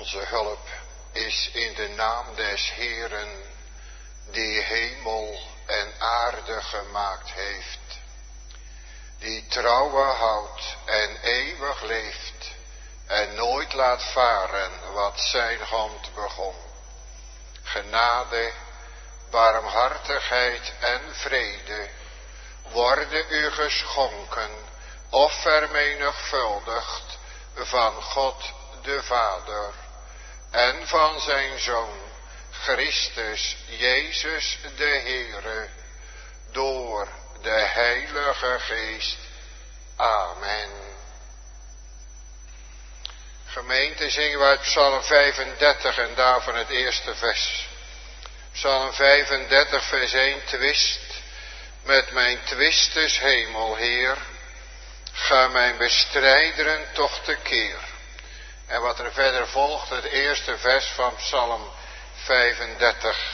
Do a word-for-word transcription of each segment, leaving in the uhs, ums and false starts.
Onze hulp is in de naam des Heeren, die hemel en aarde gemaakt heeft, die trouwen houdt en eeuwig leeft en nooit laat varen wat zijn hand begon. Genade, barmhartigheid en vrede worden u geschonken of vermenigvuldigd van God de Vader en van zijn Zoon Christus Jezus de Heere, door de Heilige Geest. Amen. Gemeente, zingen we uit Psalm vijfendertig en daarvan het eerste vers. Psalm vijfendertig vers één, twist met mijn twisters hemel, Heer, ga mijn bestrijderen toch tekeer. En wat er verder volgt, het eerste vers van Psalm vijfendertig.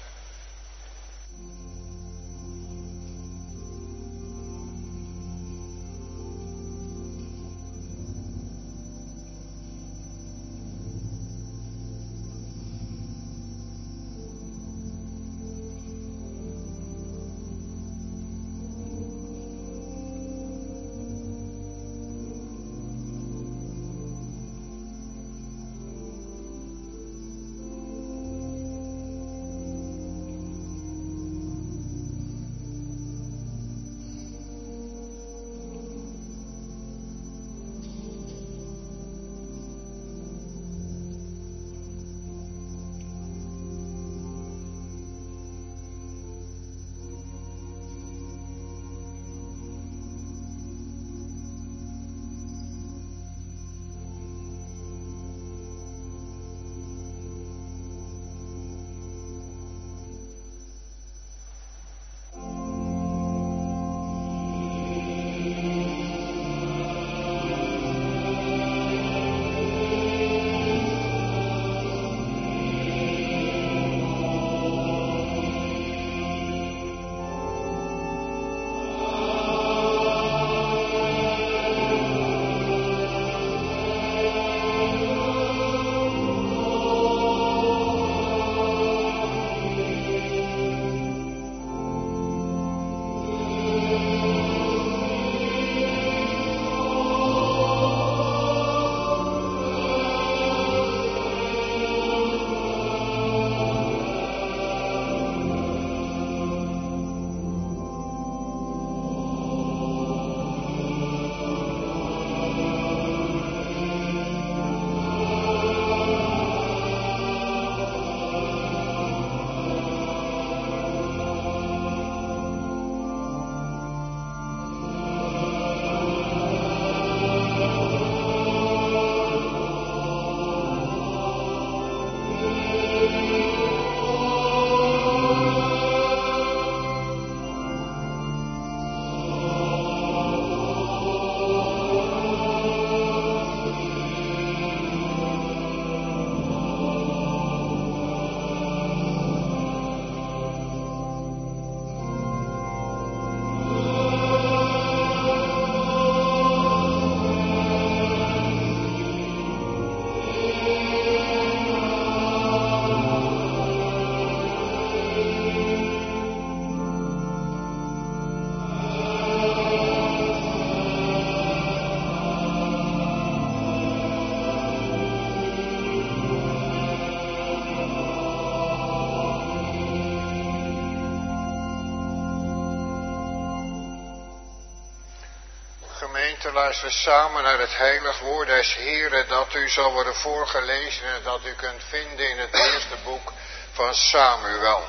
Gemeente, luisteren samen naar het heilig woord des Heren dat u zal worden voorgelezen en dat u kunt vinden in het eerste boek van Samuel.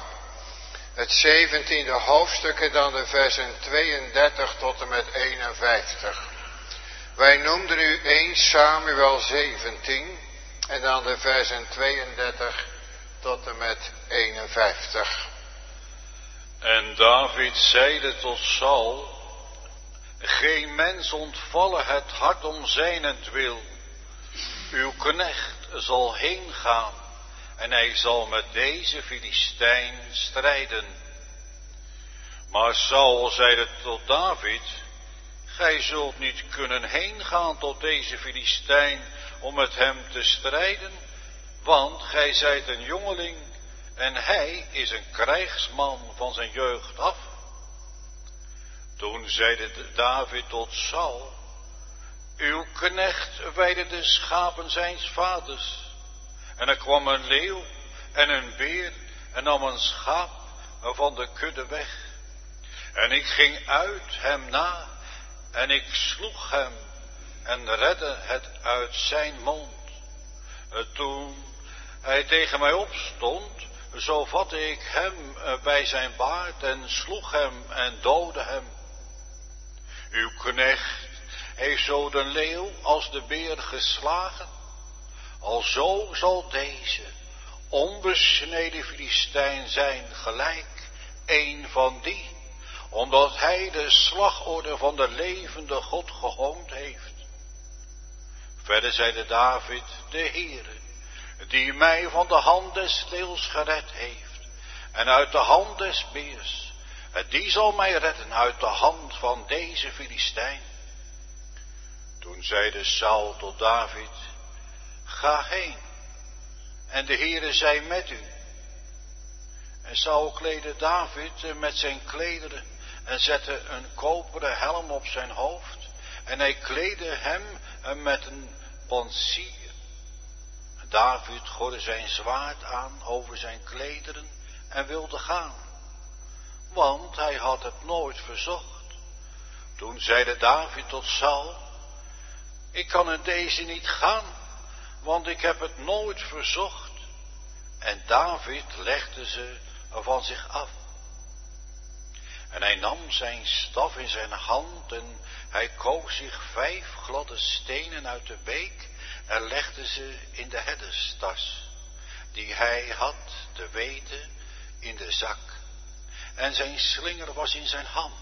Het zeventiende hoofdstuk en dan de versen tweeëndertig tot en met eenenvijftig. Wij noemden u eerste Samuel zeventien en dan de versen tweeëndertig tot en met eenenvijftig. En David zeide tot Saul: geen mens ontvallen het hart om zijnentwil. Uw knecht zal heen gaan en hij zal met deze Filistijn strijden. Maar Saul zeide tot David: gij zult niet kunnen heen gaan tot deze Filistijn om met hem te strijden, Want gij zijt een jongeling en hij is een krijgsman van zijn jeugd af. Toen zeide David tot Saul, uw knecht weidde de schapen zijns vaders. En er kwam een leeuw en een beer en nam een schaap van de kudde weg. En ik ging uit hem na en ik sloeg hem en redde het uit zijn mond. Toen hij tegen mij opstond, zo vatte ik hem bij zijn baard en sloeg hem en doodde hem. Uw knecht heeft zo de leeuw als de beer geslagen. Alzo zal deze onbesneden Filistijn zijn gelijk een van die, omdat hij de slagorde van de levende God gehoond heeft. Verder zeide David, de Heere, die mij van de hand des leeuws gered heeft en uit de hand des beers, die zal mij redden uit de hand van deze Filistijn. Toen zeide Saul tot David, ga heen en de Heere zij met u. En Saul kleedde David met zijn klederen en zette een koperen helm op zijn hoofd en hij kleedde hem met een pansier. David gordde zijn zwaard aan over zijn klederen en wilde gaan, want hij had het nooit verzocht. Toen zeide David tot Saul, ik kan in deze niet gaan, want ik heb het nooit verzocht. En David legde ze van zich af. En hij nam zijn staf in zijn hand en hij koos zich vijf gladde stenen uit de beek en legde ze in de herderstas, die hij had, te weten, in de zak. En zijn slinger was in zijn hand.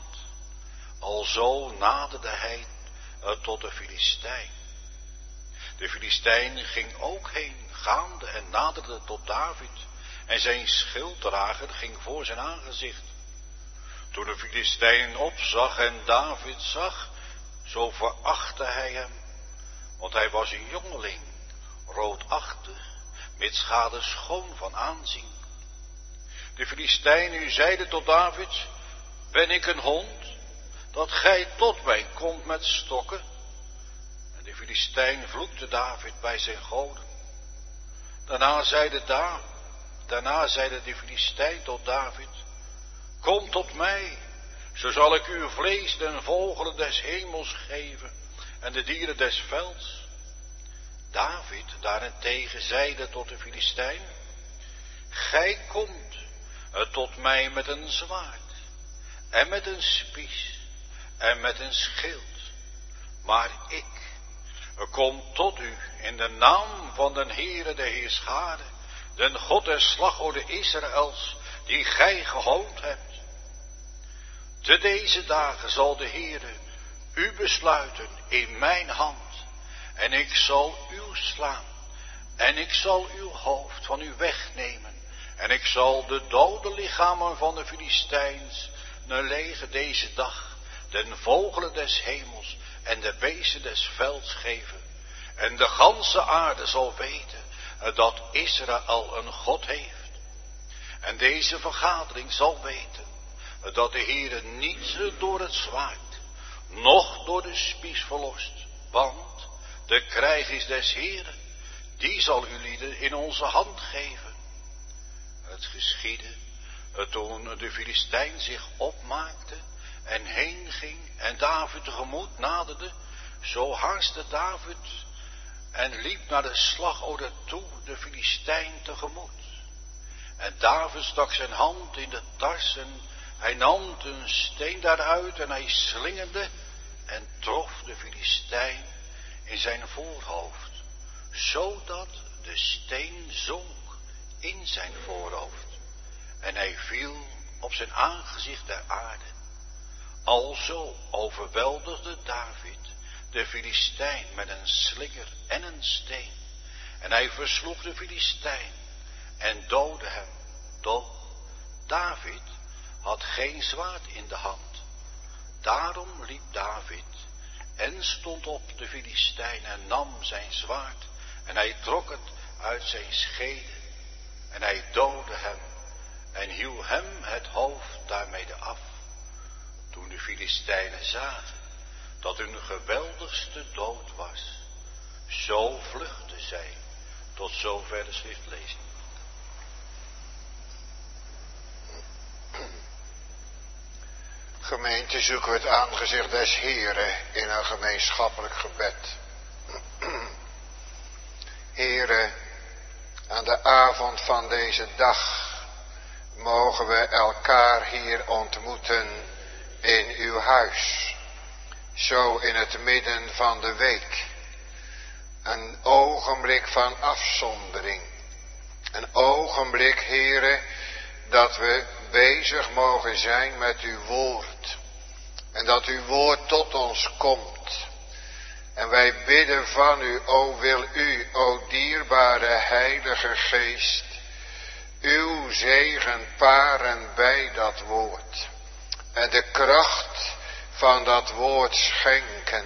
Alzo naderde hij tot de Filistijn. De Filistijn ging ook heen, gaande en naderde tot David. En zijn schilddrager ging voor zijn aangezicht. Toen de Filistijn opzag en David zag, zo verachtte hij hem. Want hij was een jongeling, roodachtig, mitsgade schoon van aanzien. De Filistijn nu zeide tot David, ben ik een hond, dat gij tot mij komt met stokken? En de Filistijn vloekte David bij zijn goden. Daarna zeide, da, daarna zeide de Filistijn tot David, kom tot mij, zo zal ik uw vlees den vogelen des hemels geven en de dieren des velds. David daarentegen zeide tot de Filistijn, gij komt tot mij met een zwaard en met een spies en met een schild, maar ik kom tot u in de naam van den Heere de Heerscharen, den God der slagorde Israëls, die gij gehoond hebt. Te deze dagen zal de Heere u besluiten in mijn hand, en ik zal u slaan, en ik zal uw hoofd van u wegnemen, en ik zal de dode lichamen van de Filistijns nelegen deze dag, den vogelen des hemels en de beesten des velds geven. En de ganse aarde zal weten dat Israël een God heeft. En deze vergadering zal weten dat de Heere niet door het zwaard, noch door de spies verlost, want de krijg is des Heeren, die zal u lieden in onze hand geven. Het geschiedde toen de Filistijn zich opmaakte en heen ging en David tegemoet naderde, zo haastte David en liep naar de slagorde toe de Filistijn tegemoet. En David stak zijn hand in de tas en hij nam een steen daaruit en hij slingerde en trof de Filistijn in zijn voorhoofd, zodat de steen zonk in zijn voorhoofd en hij viel op zijn aangezicht ter aarde. Alzo overweldigde David de Filistijn met een slinger en een steen. En hij versloeg de Filistijn en doodde hem. Doch David had geen zwaard in de hand. Daarom liep David en stond op de Filistijn en nam zijn zwaard. En hij trok het uit zijn schede. En hij doodde hem en hieuw hem het hoofd daarmee af. Toen de Filistijnen zagen dat hun geweldigste dood was, zo vluchtten zij. Tot zover de schriftlezing. Gemeente, zoeken we het aangezicht des Heren in een gemeenschappelijk gebed. Heren, aan de avond van deze dag mogen we elkaar hier ontmoeten in uw huis. Zo in het midden van de week. Een ogenblik van afzondering. Een ogenblik, Heren, dat we bezig mogen zijn met uw woord. En dat uw woord tot ons komt. En wij bidden van u, o wil u, o dierbare Heilige Geest, uw zegen paren bij dat woord. En de kracht van dat woord schenken.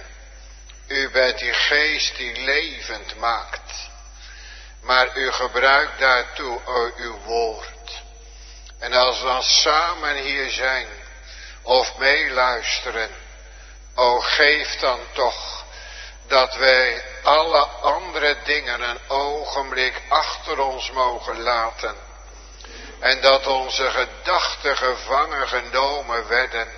U bent die geest die levend maakt. Maar u gebruikt daartoe o, uw woord. En als we dan samen hier zijn of meeluisteren, o geef dan toch dat wij alle andere dingen een ogenblik achter ons mogen laten. En dat onze gedachten gevangen genomen werden.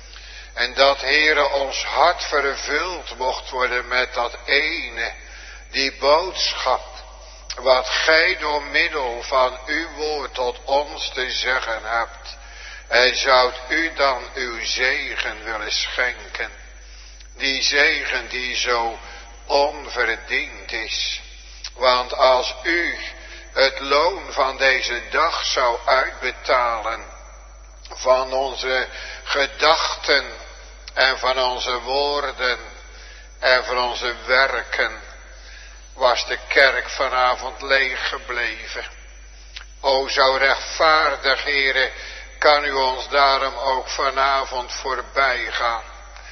En dat, Heere, ons hart vervuld mocht worden met dat ene, die boodschap, wat gij door middel van uw woord tot ons te zeggen hebt. En zoudt u dan uw zegen willen schenken. Die zegen die zo onverdiend is. Want als u het loon van deze dag zou uitbetalen, van onze gedachten en van onze woorden en van onze werken, was de kerk vanavond leeg gebleven. O, zo rechtvaardig, Heere, kan u ons daarom ook vanavond voorbij gaan.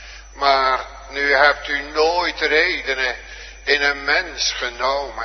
Maar nu hebt u nooit redenen in een mens genomen.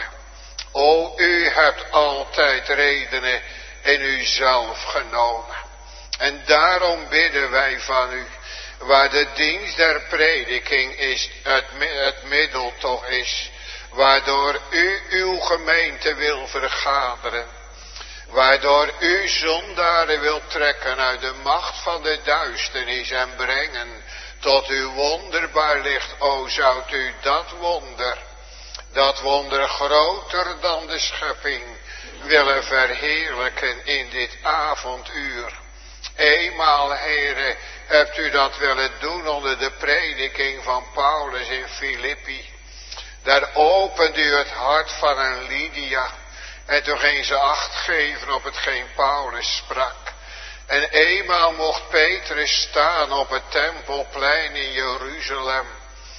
O, u hebt altijd redenen in uzelf genomen. En daarom bidden wij van u, waar de dienst der prediking is, het, het middel toch is, waardoor u uw gemeente wil vergaderen, waardoor u zondaren wilt trekken uit de macht van de duisternis en brengen tot uw wonderbaar licht. O, zoudt u dat wonder, dat wonder groter dan de schepping, willen verheerlijken in dit avonduur. Eenmaal, Heere, hebt u dat willen doen onder de prediking van Paulus in Filippi. Daar opende u het hart van een Lydia. En toen ging ze acht geven op hetgeen Paulus sprak. En eenmaal mocht Petrus staan op het tempelplein in Jeruzalem.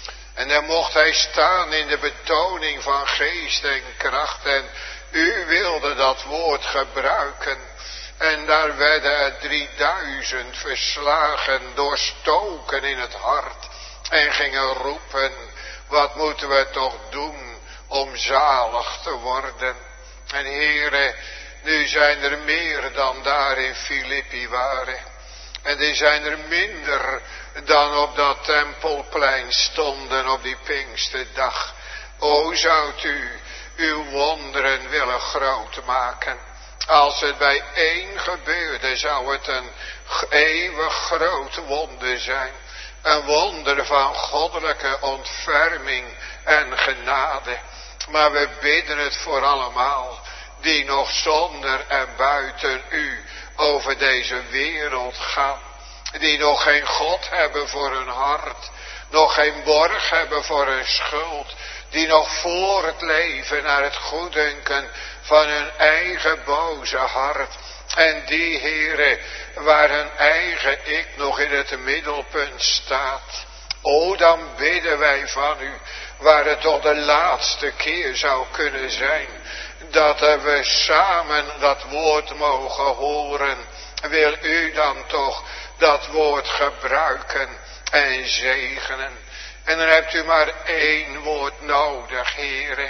En dan mocht hij staan in de betoning van geest en kracht. En u wilde dat woord gebruiken. En daar werden er drieduizend verslagen, doorstoken in het hart. En gingen roepen, wat moeten we toch doen om zalig te worden? En Heere, nu zijn er meer dan daar in Filippi waren. En er zijn er minder dan op dat tempelplein stonden op die Pinksterdag. O, zoudt u uw wonderen willen groot maken. Als het bij één gebeurde, zou het een eeuwig groot wonder zijn. Een wonder van goddelijke ontferming en genade. Maar we bidden het voor allemaal die nog zonder en buiten u over deze wereld gaan. Die nog geen God hebben voor hun hart. Nog geen borg hebben voor hun schuld. Die nog voortleven naar het goeddunken van hun eigen boze hart. En die, Heere, waar hun eigen ik nog in het middelpunt staat. O, dan bidden wij van u, waar het toch de laatste keer zou kunnen zijn, dat we samen dat woord mogen horen. Wil u dan toch dat woord gebruiken en zegenen. En dan hebt u maar één woord nodig, Heere.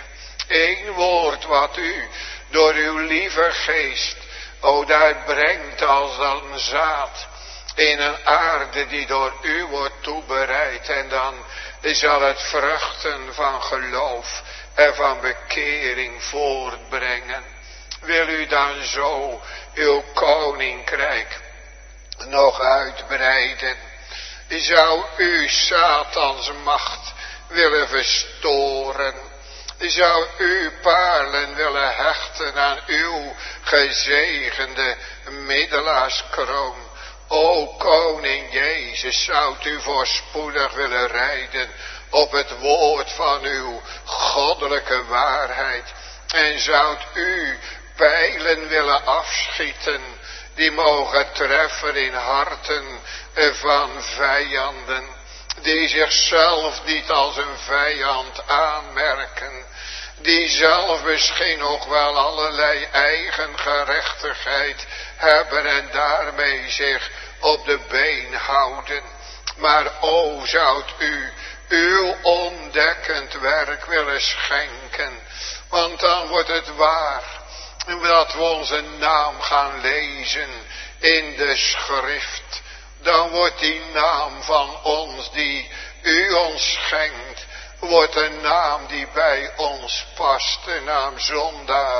Eén woord wat u door uw lieve geest, o daar brengt als een zaad in een aarde die door u wordt toebereid. En dan zal het vruchten van geloof en van bekering voortbrengen. Wil u dan zo uw koninkrijk nog uitbreiden? Zou u Satans macht willen verstoren? Zou u paarlen willen hechten aan uw gezegende middelaarskroon? O koning Jezus, zou u voorspoedig willen rijden op het woord van uw goddelijke waarheid? En zou u pijlen willen afschieten die mogen treffen in harten van vijanden, die zichzelf niet als een vijand aanmerken, die zelf misschien nog wel allerlei eigen gerechtigheid hebben en daarmee zich op de been houden. Maar o, zoudt u uw ontdekkend werk willen schenken, want dan wordt het waar dat we onze naam gaan lezen in de schrift. Dan wordt die naam van ons die u ons schenkt, wordt een naam die bij ons past. De naam zondaar,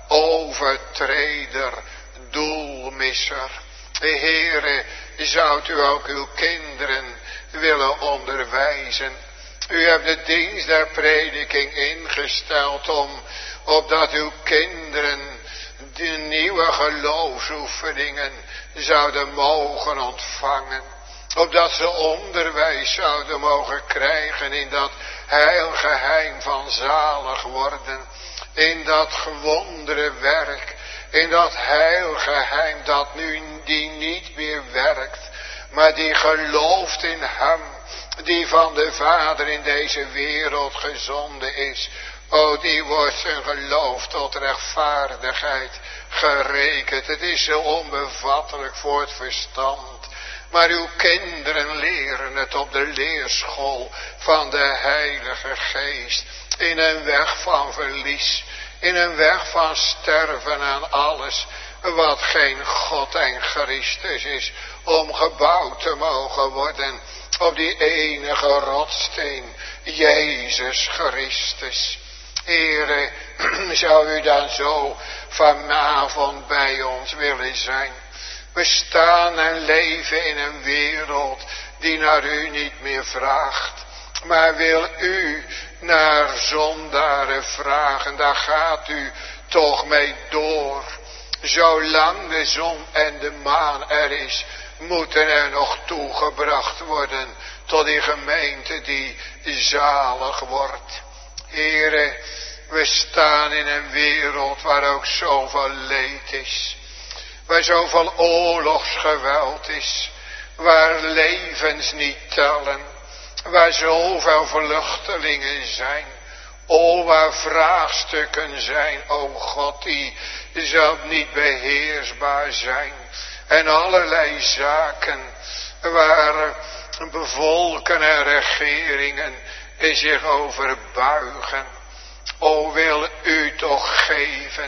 overtreder, doelmisser. Heere, zoudt u ook uw kinderen willen onderwijzen? U hebt de dienst der prediking ingesteld om, opdat uw kinderen de nieuwe geloofsoefeningen zouden mogen ontvangen. Opdat ze onderwijs zouden mogen krijgen in dat heilgeheim van zalig worden. In dat gewondere werk. In dat heilgeheim dat nu die niet meer werkt. Maar die gelooft in hem. Die van de Vader in deze wereld gezonden is. O, die wordt zijn geloof tot rechtvaardigheid gerekend. Het is zo onbevattelijk voor het verstand. Maar uw kinderen leren het op de leerschool van de Heilige Geest. In een weg van verlies. In een weg van sterven aan alles wat geen God en Christus is. Om gebouwd te mogen worden op die enige rotsteen, Jezus Christus. Heere, zou u dan zo vanavond bij ons willen zijn? We staan en leven in een wereld die naar u niet meer vraagt. Maar wil u naar zondaren vragen, daar gaat u toch mee door. Zolang de zon en de maan er is, moeten er nog toegebracht worden tot die gemeente die zalig wordt. Heere, we staan in een wereld waar ook zoveel leed is. Waar zoveel oorlogsgeweld is. Waar levens niet tellen. Waar zoveel vluchtelingen zijn. O, waar vraagstukken zijn, o God, die zelf niet beheersbaar zijn. En allerlei zaken waar bevolken en regeringen zich over buigen. O, wil u toch geven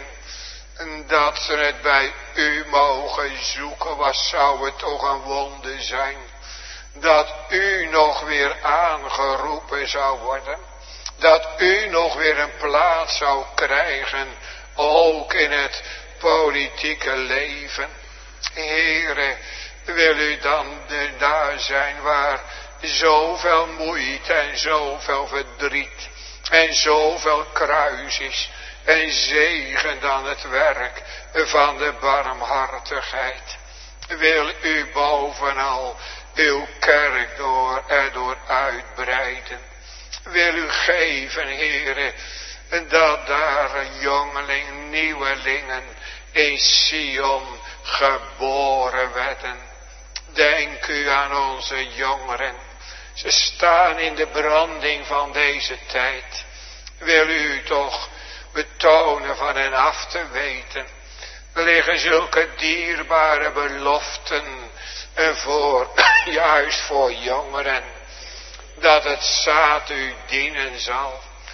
dat ze het bij u mogen zoeken, wat zou het toch een wonder zijn. Dat u nog weer aangeroepen zou worden. Dat u nog weer een plaats zou krijgen, ook in het politieke leven. Heere, wil u dan daar zijn waar zoveel moeite en zoveel verdriet en zoveel kruis is. En zegen dan het werk van de barmhartigheid. Wil u bovenal uw kerk door erdoor uitbreiden. Wil u geven, Heere, dat daar een jongeling, nieuwelingen in Sion geboren werden. Denk u aan onze jongeren. Ze staan in de branding van deze tijd. Wil u toch betonen van hen af te weten. Er liggen zulke dierbare beloften voor, juist voor jongeren. Dat het zaad u dienen zal.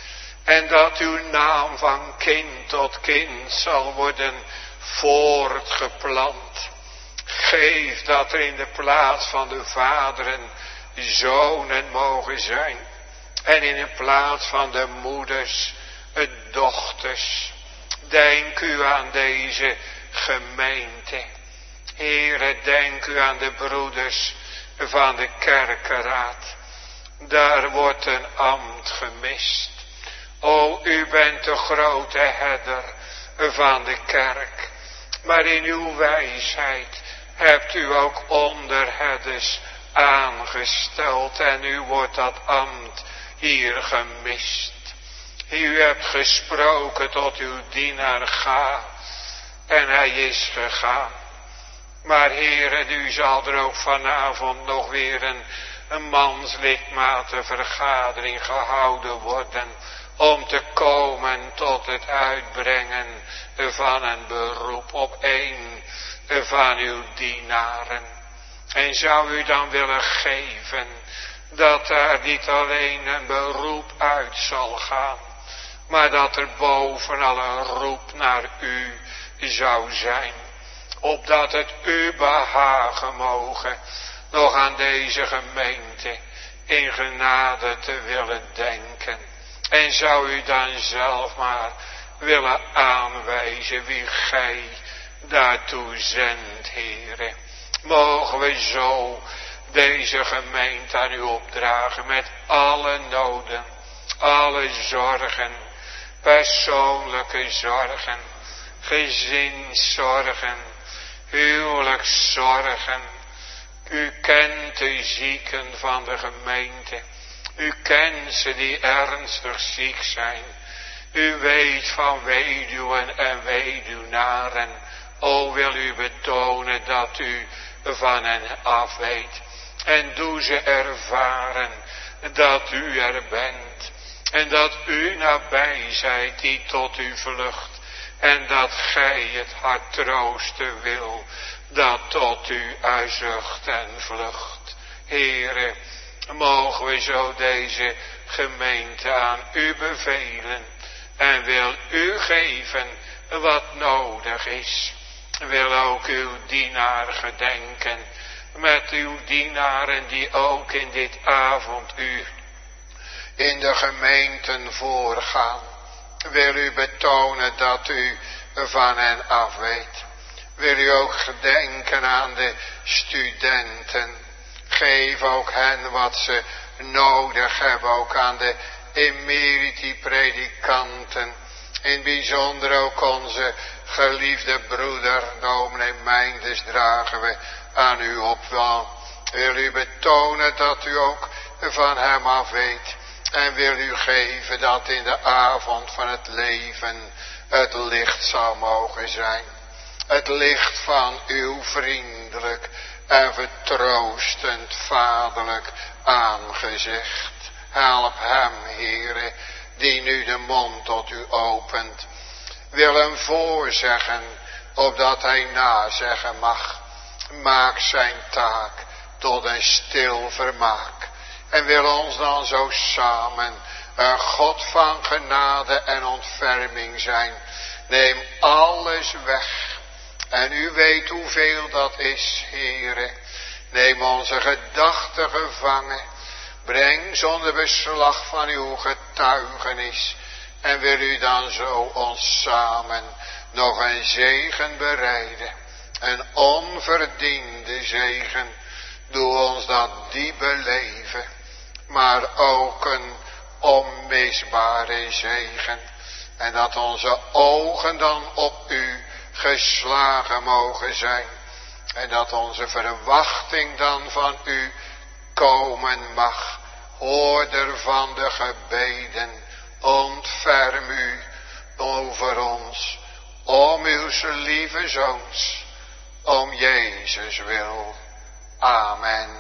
En dat uw naam van kind tot kind zal worden voortgeplant. Geef dat er in de plaats van de vaderen zonen mogen zijn. En in de plaats van de moeders, dochters. Denk u aan deze gemeente. Heere, denk u aan de broeders van de kerkenraad. Daar wordt een ambt gemist. O, u bent de grote herder van de kerk. Maar in uw wijsheid hebt u ook onderherders aangesteld. En u wordt dat ambt hier gemist. U hebt gesproken tot uw dienaar, ga. En hij is gegaan. Maar Heere, u zal er ook vanavond nog weer een, een manslidmatenvergadering gehouden worden. Om te komen tot het uitbrengen van een beroep op een van uw dienaren. En zou u dan willen geven dat daar niet alleen een beroep uit zal gaan. Maar dat er bovenal een roep naar u zou zijn. Opdat het u behagen mogen nog aan deze gemeente in genade te willen denken. En zou u dan zelf maar willen aanwijzen wie gij daartoe zendt, Heere. Mogen we zo deze gemeente aan u opdragen met alle noden, alle zorgen, persoonlijke zorgen, gezinszorgen, huwelijkszorgen. U kent de zieken van de gemeente. U kent ze die ernstig ziek zijn. U weet van weduwen en weduwnaren. O, wil u betonen dat u van hen af weet. En doe ze ervaren dat u er bent. En dat u nabij zijt die tot u vlucht. En dat gij het hart troosten wil. Dat tot u uitzucht en vlucht. Heere, mogen we zo deze gemeente aan u bevelen. En wil u geven wat nodig is. Wil ook uw dienaar gedenken. Met uw dienaren die ook in dit avonduur in de gemeenten voorgaan. Wil u betonen dat u van hen af weet. Wil u ook gedenken aan de studenten. Geef ook hen wat ze nodig hebben. Ook aan de emeriti-predikanten. In het bijzonder ook onze geliefde broeder, dominee Meinders, dragen we aan u op. Wil u betonen dat u ook van hem af weet. En wil u geven dat in de avond van het leven het licht zou mogen zijn. Het licht van uw vriendelijk en vertroostend vaderlijk aangezicht. Help hem, Heere, die nu de mond tot u opent. Wil hem voorzeggen, opdat hij nazeggen mag. Maak zijn taak tot een stil vermaak. En wil ons dan zo samen een God van genade en ontferming zijn. Neem alles weg. En u weet hoeveel dat is, Heere. Neem onze gedachten gevangen. Breng zonder beslag van uw getuigenis. En wil u dan zo ons samen nog een zegen bereiden. Een onverdiende zegen. Doe ons dat die beleven. Maar ook een onmisbare zegen. En dat onze ogen dan op u geslagen mogen zijn. En dat onze verwachting dan van u komen mag. Hoorder van de gebeden, ontferm u over ons. Om uw lieve zoons, om Jezus wil. Amen.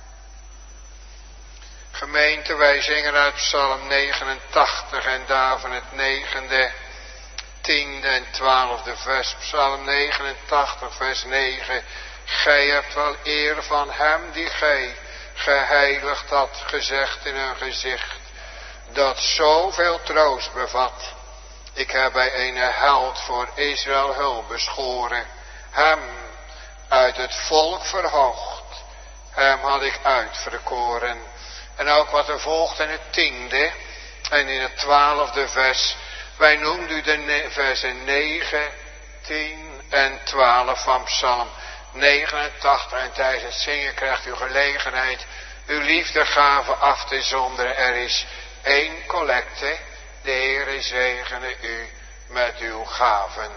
Gemeente, wij zingen uit Psalm negenentachtig en daarvan het negende, tiende en twaalfde vers. Psalm negenentachtig vers negen. Gij hebt wel eer van hem die gij geheiligd had gezegd in hun gezicht. dat zoveel troost bevat. Ik heb bij een held voor Israël hulp beschoren, hem uit het volk verhoogd, hem had ik uitverkoren. En ook wat er volgt in het tiende en in het twaalfde vers, wij noemden u de versen negen, tien en twaalf van Psalm negenentachtig. En tijdens het zingen krijgt u gelegenheid uw liefdegave af te zonderen. Er is één collecte, de Heere zegene u met uw gaven.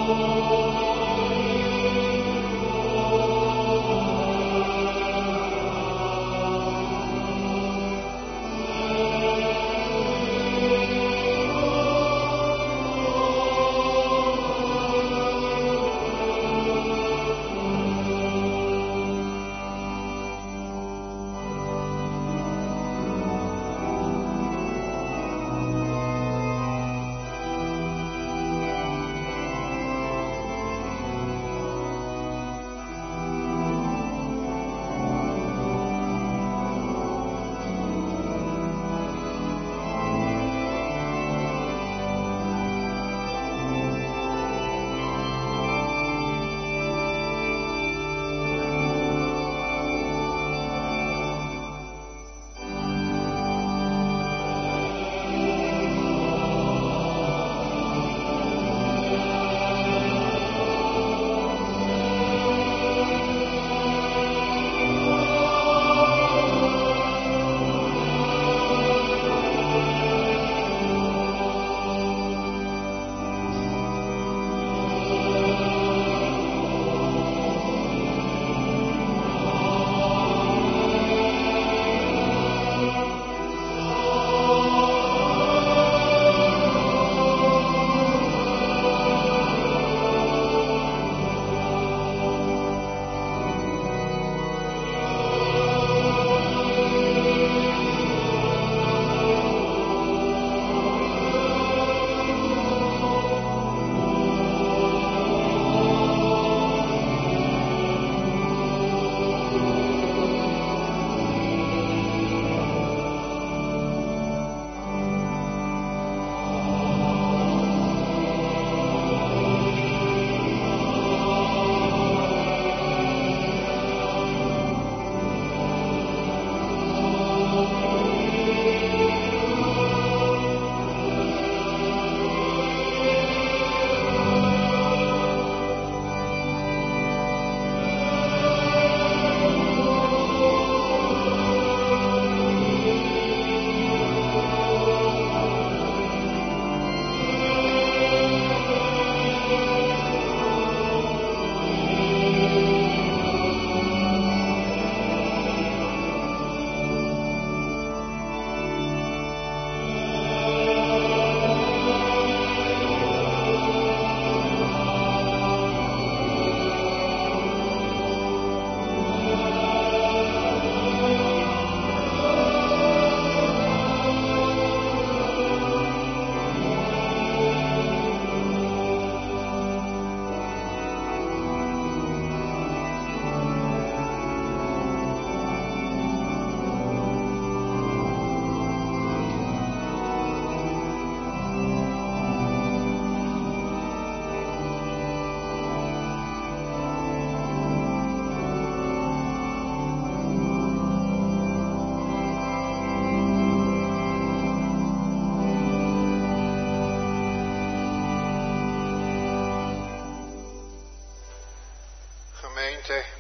gemeente,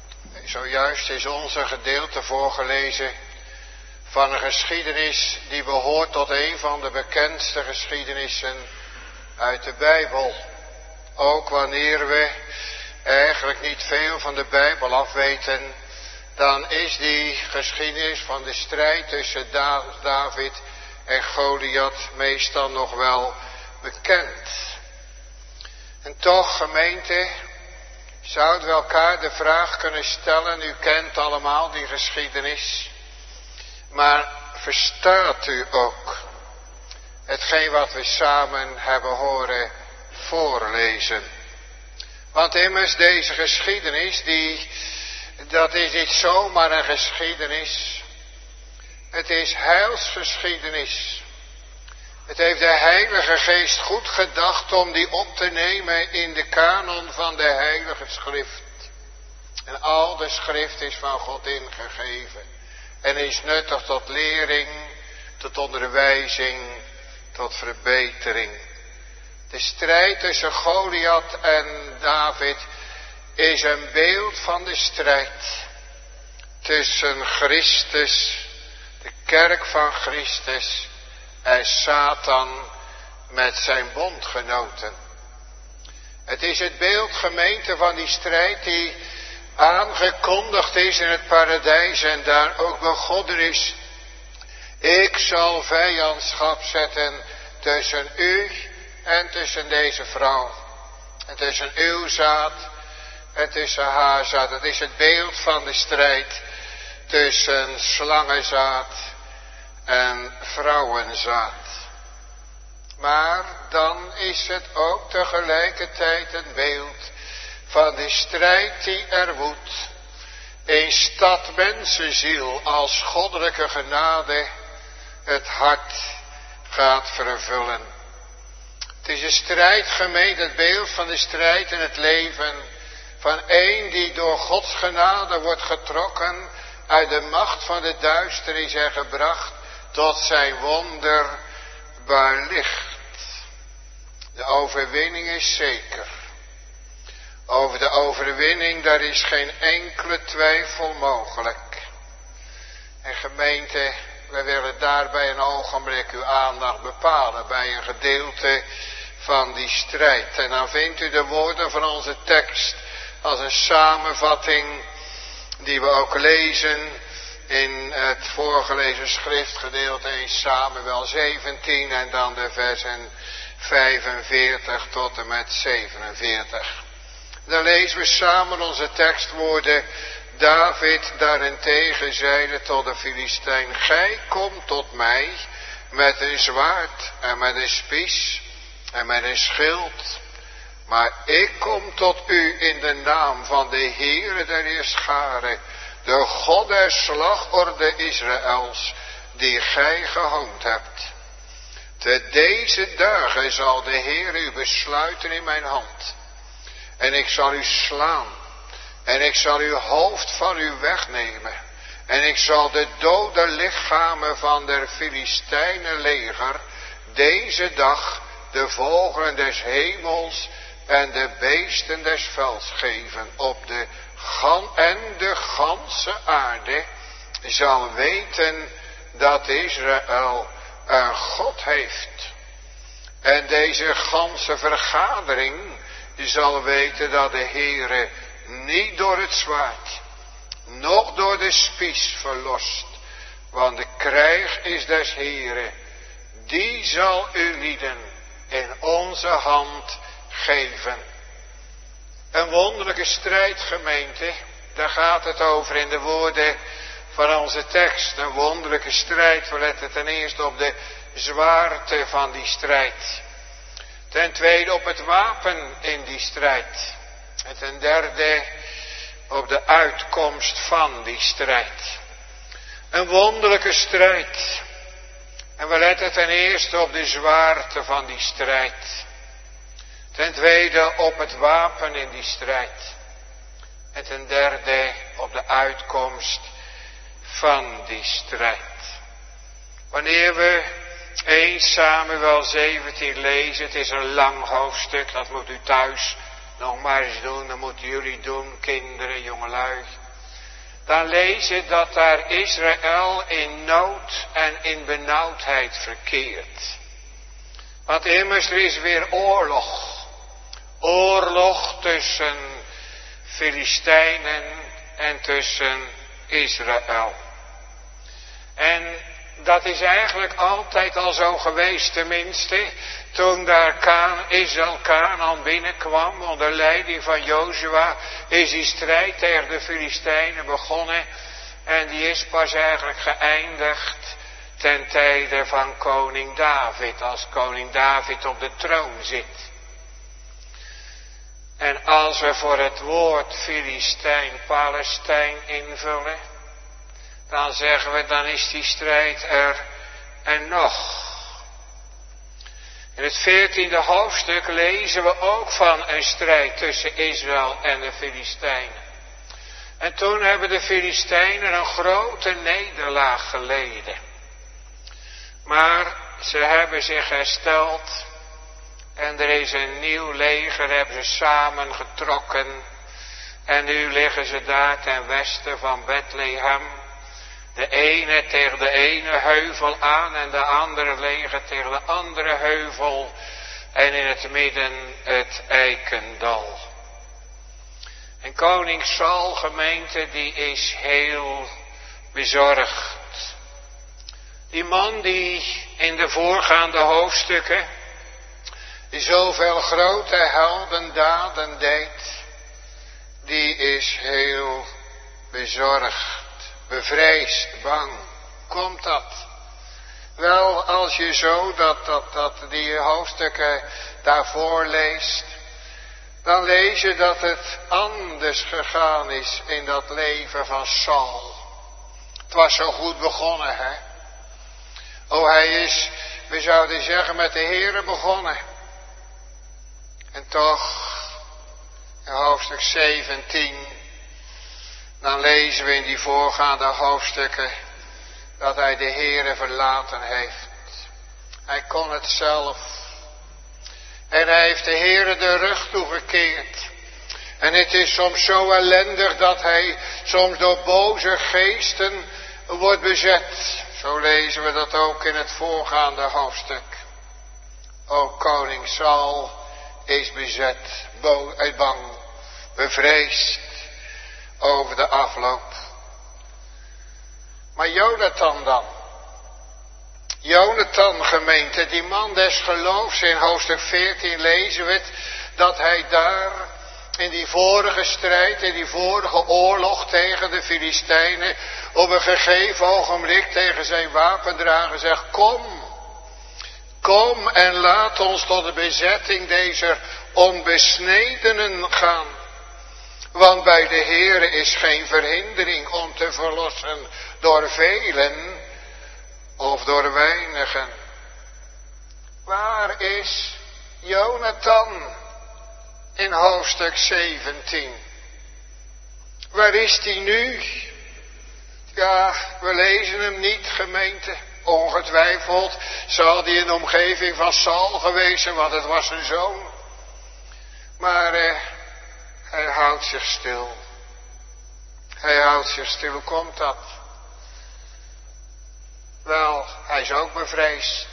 zojuist is ons een gedeelte voorgelezen van een geschiedenis die behoort tot een van de bekendste geschiedenissen uit de Bijbel. Ook wanneer we eigenlijk niet veel van de Bijbel afweten, dan is die geschiedenis van de strijd tussen David en Goliath meestal nog wel bekend. En toch, gemeente, zouden we elkaar de vraag kunnen stellen, u kent allemaal die geschiedenis, maar verstaat u ook hetgeen wat we samen hebben horen voorlezen? Want immers deze geschiedenis, die, dat is niet zomaar een geschiedenis. Het is heilsgeschiedenis. Het heeft de Heilige Geest goed gedacht om die op te nemen in de kanon van de Heilige Schrift. En al de Schrift is van God ingegeven. En is nuttig tot lering, tot onderwijzing, tot verbetering. De strijd tussen Goliath en David is een beeld van de strijd tussen Christus, de kerk van Christus, en Satan met zijn bondgenoten. Het is het beeld, gemeente, van die strijd die aangekondigd is in het paradijs en daar ook begonnen is. Ik zal vijandschap zetten tussen u en tussen deze vrouw. En tussen uw zaad en tussen haar zaad. Het is het beeld van de strijd tussen slangenzaad en vrouwenzaad. Maar dan is het ook tegelijkertijd een beeld van de strijd die er woedt in stad mensenziel als goddelijke genade het hart gaat vervullen. Het is een strijd, gemeente, het beeld van de strijd in het leven van een die door Gods genade wordt getrokken uit de macht van de duisternis en gebracht tot zijn wonderbaar licht. De overwinning is zeker. Over de overwinning, daar is geen enkele twijfel mogelijk. En gemeente, we willen daarbij een ogenblik uw aandacht bepalen bij een gedeelte van die strijd. En dan vindt u de woorden van onze tekst als een samenvatting die we ook lezen in het voorgelezen schriftgedeelte in Samuel zeventien en dan de versen vijfenveertig tot en met zevenenveertig. Dan lezen we samen onze tekstwoorden. David daarentegen zeide tot de Filistijn: gij komt tot mij met een zwaard en met een spies en met een schild. Maar ik kom tot u in de naam van de Heere der Heerscharen, de God der slagorde Israëls, die gij gehoond hebt. Te deze dagen zal de Heere u besluiten in mijn hand. En ik zal u slaan. En ik zal uw hoofd van u wegnemen. En ik zal de dode lichamen van der Filistijnen leger deze dag de vogelen des hemels en de beesten des velds geven. Op de gan en de ganse aarde zal weten dat Israël een God heeft. En deze ganse vergadering zal weten dat de Heere niet door het zwaard, noch door de spies verlost. Want de krijg is des Heere, die zal u lieden in onze hand geven. Een wonderlijke strijd, gemeente, daar gaat het over in de woorden van onze tekst. Een wonderlijke strijd, we letten ten eerste op de zwaarte van die strijd. Ten tweede op het wapen in die strijd. En ten derde op de uitkomst van die strijd. Een wonderlijke strijd. En we letten ten eerste op de zwaarte van die strijd. Ten tweede op het wapen in die strijd. En ten derde op de uitkomst van die strijd. Wanneer we eerste Samuel zeventien lezen, het is een lang hoofdstuk, dat moet u thuis nog maar eens doen, dat moeten jullie doen, kinderen, jongelui. Dan lezen dat daar Israël in nood en in benauwdheid verkeert. Want immers er is weer oorlog. Oorlog tussen Filistijnen en tussen Israël. En dat is eigenlijk altijd al zo geweest, tenminste, toen daar Kaan, Israël Kanaan binnenkwam, onder leiding van Jozua, is die strijd tegen de Filistijnen begonnen. En die is pas eigenlijk geëindigd ten tijde van koning David, als koning David op de troon zit. En als we voor het woord Filistijn, Palestijn invullen, dan zeggen we, dan is die strijd er en nog. In het veertiende hoofdstuk lezen we ook van een strijd tussen Israël en de Filistijnen. En toen hebben de Filistijnen een grote nederlaag geleden. Maar ze hebben zich hersteld. En er is een nieuw leger, hebben ze samengetrokken. En nu liggen ze daar ten westen van Bethlehem. De ene tegen de ene heuvel aan en de andere leger tegen de andere heuvel en in het midden het eikendal. En koning Saul, gemeente, die is heel bezorgd. Die man die in de voorgaande hoofdstukken die zoveel grote heldendaden deed, die is heel bezorgd, bevreesd, bang. Komt dat? Wel, als je zo dat, dat, dat die hoofdstukken daarvoor leest, dan lees je dat het anders gegaan is in dat leven van Saul. Het was zo goed begonnen, hè? Oh, hij is, we zouden zeggen, met de Heere begonnen. En toch, in hoofdstuk zeventien, dan lezen we in die voorgaande hoofdstukken dat hij de Heere verlaten heeft. Hij kon het zelf. En hij heeft de Heere de rug toegekeerd. En het is soms zo ellendig dat hij soms door boze geesten wordt bezet. Zo lezen we dat ook in het voorgaande hoofdstuk. O, koning Saul is bezet, bang, bevreesd over de afloop. Maar Jonathan dan? Jonathan, gemeente, die man des geloofs, in hoofdstuk veertien lezen we het, dat hij daar in die vorige strijd, in die vorige oorlog tegen de Filistijnen, op een gegeven ogenblik tegen zijn wapendrager zegt, kom, kom en laat ons tot de bezetting deze onbesnedenen gaan. Want bij de Heere is geen verhindering om te verlossen door velen of door weinigen. Waar is Jonathan in hoofdstuk zeventien? Waar is hij nu? Ja, we lezen hem niet, gemeente. Ongetwijfeld zal hij in de omgeving van Saul geweest zijn, want het was zijn zoon. Maar eh, hij houdt zich stil. Hij houdt zich stil. Hoe komt dat? Wel, hij is ook bevreesd.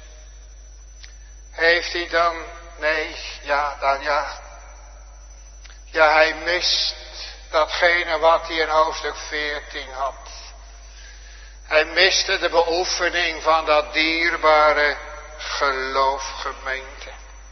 Heeft hij dan? Nee, ja, dan ja. Ja, hij mist datgene wat hij in hoofdstuk veertien had. Hij miste de beoefening van dat dierbare geloof, gemeente.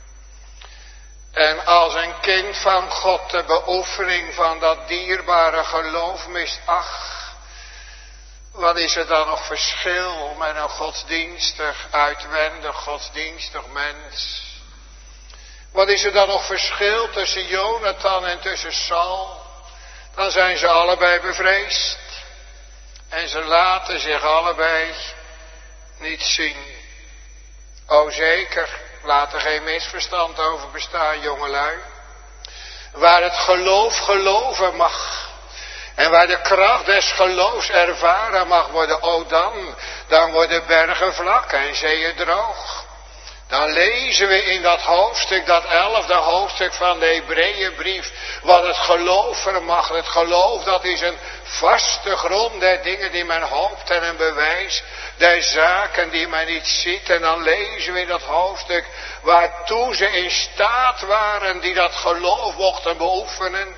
En als een kind van God de beoefening van dat dierbare geloof mist, ach, wat is er dan nog verschil met een godsdienstig, uitwendig godsdienstig mens? Wat is er dan nog verschil tussen Jonathan en tussen Saul? Dan zijn ze allebei bevreesd. En ze laten zich allebei niet zien. O zeker, laat er geen misverstand over bestaan, jongelui. Waar het geloof geloven mag. En waar de kracht des geloofs ervaren mag worden, o dan, dan worden bergen vlak en zeeën droog. Dan lezen we in dat hoofdstuk, dat elfde hoofdstuk van de Hebreeënbrief, wat het geloof vermag. Het geloof, dat is een vaste grond der dingen die men hoopt en een bewijs der zaken die men niet ziet. En dan lezen we in dat hoofdstuk waartoe ze in staat waren die dat geloof mochten beoefenen.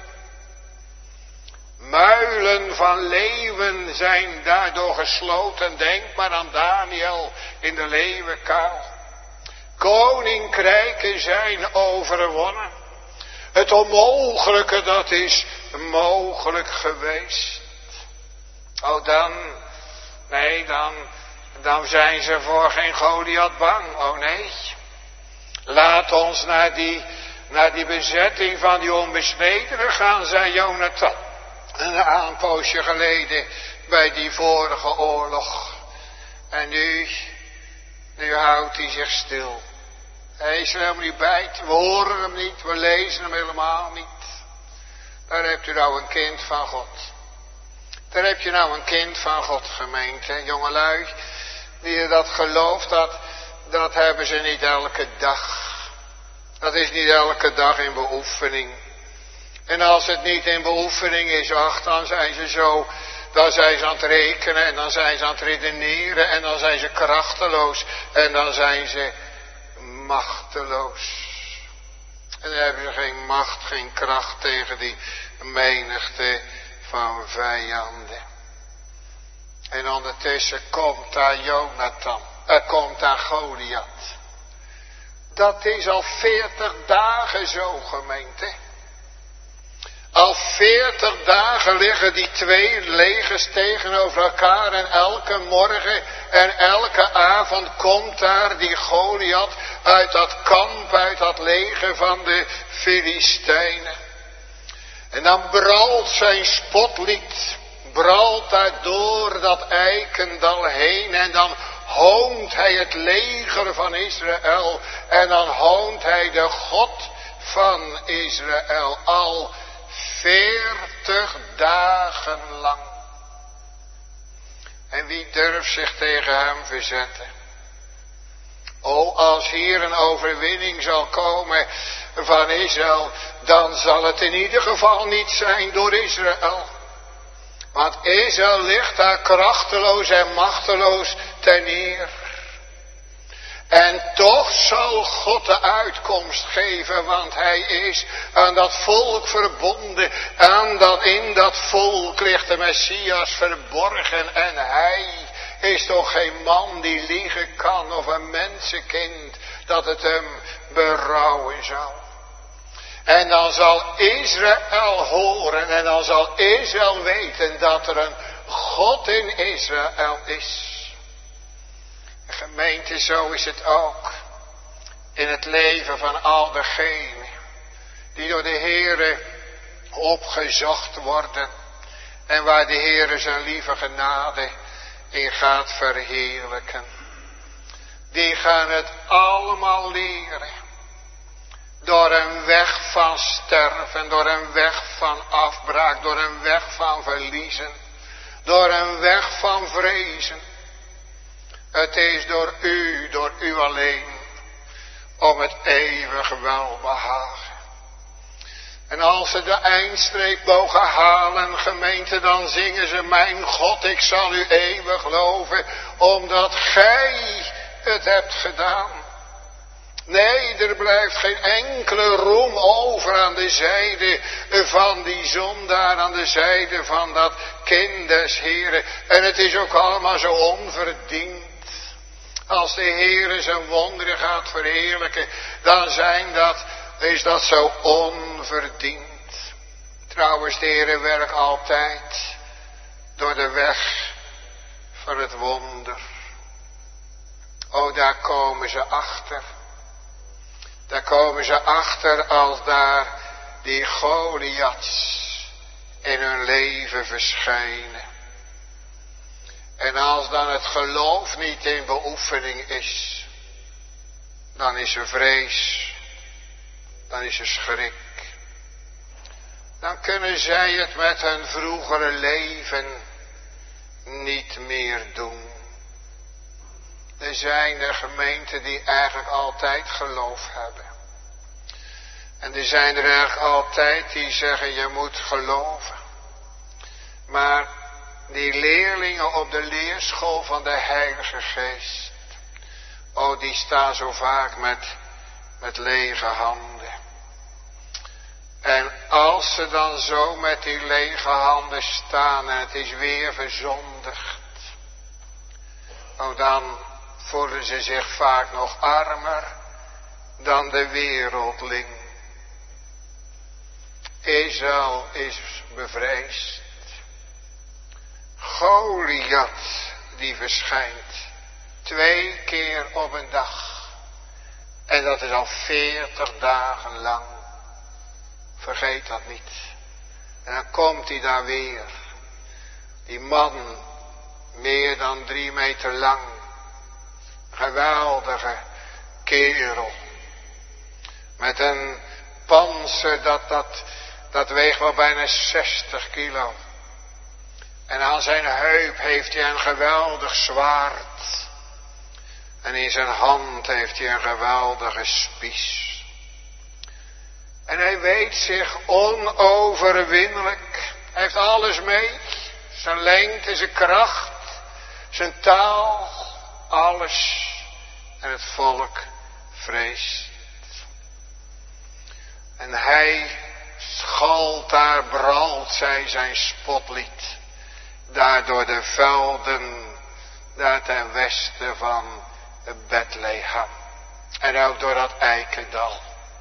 Muilen van leeuwen zijn daardoor gesloten. Denk maar aan Daniel in de leeuwenkuil. Koninkrijken zijn overwonnen. Het onmogelijke, dat is mogelijk geweest. Oh dan, nee dan, dan zijn ze voor geen Goliath bang. Oh nee. Laat ons naar die, naar die bezetting van die onbesnedenen gaan, zei Jonathan. Een aanpoosje geleden bij die vorige oorlog. En nu, nu houdt hij zich stil. Hij is er helemaal niet bij. We horen hem niet. We lezen hem helemaal niet. Daar hebt u nou een kind van God. Daar heb je nou een kind van God, gemeente. Jongelui, die dat gelooft, dat, dat hebben ze niet elke dag. Dat is niet elke dag in beoefening. En als het niet in beoefening is, ach, dan zijn ze zo, dan zijn ze aan het rekenen en dan zijn ze aan het redeneren en dan zijn ze krachteloos en dan zijn ze machteloos. En dan hebben ze geen macht, geen kracht tegen die menigte van vijanden. En ondertussen komt daar Jonathan, er komt daar Goliath. Dat is al veertig dagen zo, gemeente. Al veertig dagen liggen die twee legers tegenover elkaar en elke morgen en elke avond komt daar die Goliath uit dat kamp, uit dat leger van de Filistijnen. En dan bralt zijn spotlied, bralt daar door dat eikendal heen en dan hoont hij het leger van Israël en dan hoont hij de God van Israël al veertig dagen lang. En wie durft zich tegen hem verzetten? O, als hier een overwinning zal komen van Israël, dan zal het in ieder geval niet zijn door Israël. Want Israël ligt daar krachteloos en machteloos ten neer. En toch zal God de uitkomst geven, want hij is aan dat volk verbonden. En dat in dat volk ligt de Messias verborgen. En hij is toch geen man die liegen kan of een mensenkind dat het hem berouwen zal. En dan zal Israël horen en dan zal Israël weten dat er een God in Israël is. Gemeente, zo is het ook in het leven van al degenen die door de Heere opgezocht worden en waar de Heere zijn lieve genade in gaat verheerlijken. Die gaan het allemaal leren door een weg van sterven, door een weg van afbraak, door een weg van verliezen, door een weg van vrezen. Het is door u, door u alleen, om het eeuwig welbehagen. En als ze de eindstreep mogen halen, gemeente, dan zingen ze: mijn God, ik zal u eeuwig loven, omdat gij het hebt gedaan. Nee, er blijft geen enkele roem over aan de zijde van die zondaar, aan de zijde van dat kind des Heren. En het is ook allemaal zo onverdiend. Als de Heere zijn wonderen gaat verheerlijken, dan zijn dat, is dat zo onverdiend. Trouwens, de Heere werkt altijd door de weg van het wonder. O, daar komen ze achter. Daar komen ze achter als daar die Goliaths in hun leven verschijnen. En als dan het geloof niet in beoefening is, dan is er vrees, dan is er schrik. Dan kunnen zij het met hun vroegere leven niet meer doen. Er zijn de gemeenten die eigenlijk altijd geloof hebben. En er zijn er eigenlijk altijd die zeggen: je moet geloven. Maar die leerlingen op de leerschool van de Heilige Geest, oh, die staan zo vaak met, met lege handen. En als ze dan zo met die lege handen staan en het is weer verzondigd, oh, dan voelen ze zich vaak nog armer dan de wereldling. Israël is bevreesd. Goliath die verschijnt twee keer op een dag. En dat is al veertig dagen lang. Vergeet dat niet. En dan komt hij daar weer. Die man, meer dan drie meter lang. Geweldige kerel. Met een pantser dat, dat, dat weegt wel bijna zestig kilo. En aan zijn heup heeft hij een geweldig zwaard. En in zijn hand heeft hij een geweldige spies. En hij weet zich onoverwinnelijk. Hij heeft alles mee. Zijn lengte, zijn kracht, zijn taal, alles. En het volk vreest. En hij schalt daar, bralt zij zijn spotlied. Daar door de velden, daar ten westen van Bethlehem. En ook door dat eikendal.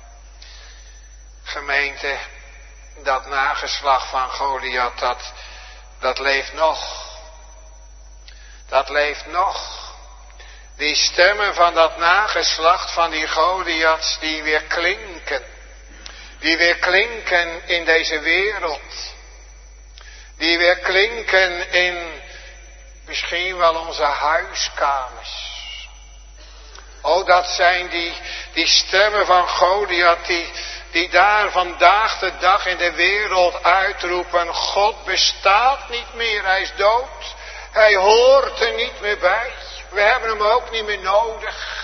Gemeente, dat nageslag van Goliath, dat, dat leeft nog. Dat leeft nog. Die stemmen van dat nageslacht van die Goliaths, die weer klinken. Die weer klinken in deze wereld. Die weer klinken in misschien wel onze huiskamers. Oh, dat zijn die, die stemmen van Goliath die, die daar vandaag de dag in de wereld uitroepen. God bestaat niet meer, hij is dood. Hij hoort er niet meer bij. We hebben hem ook niet meer nodig.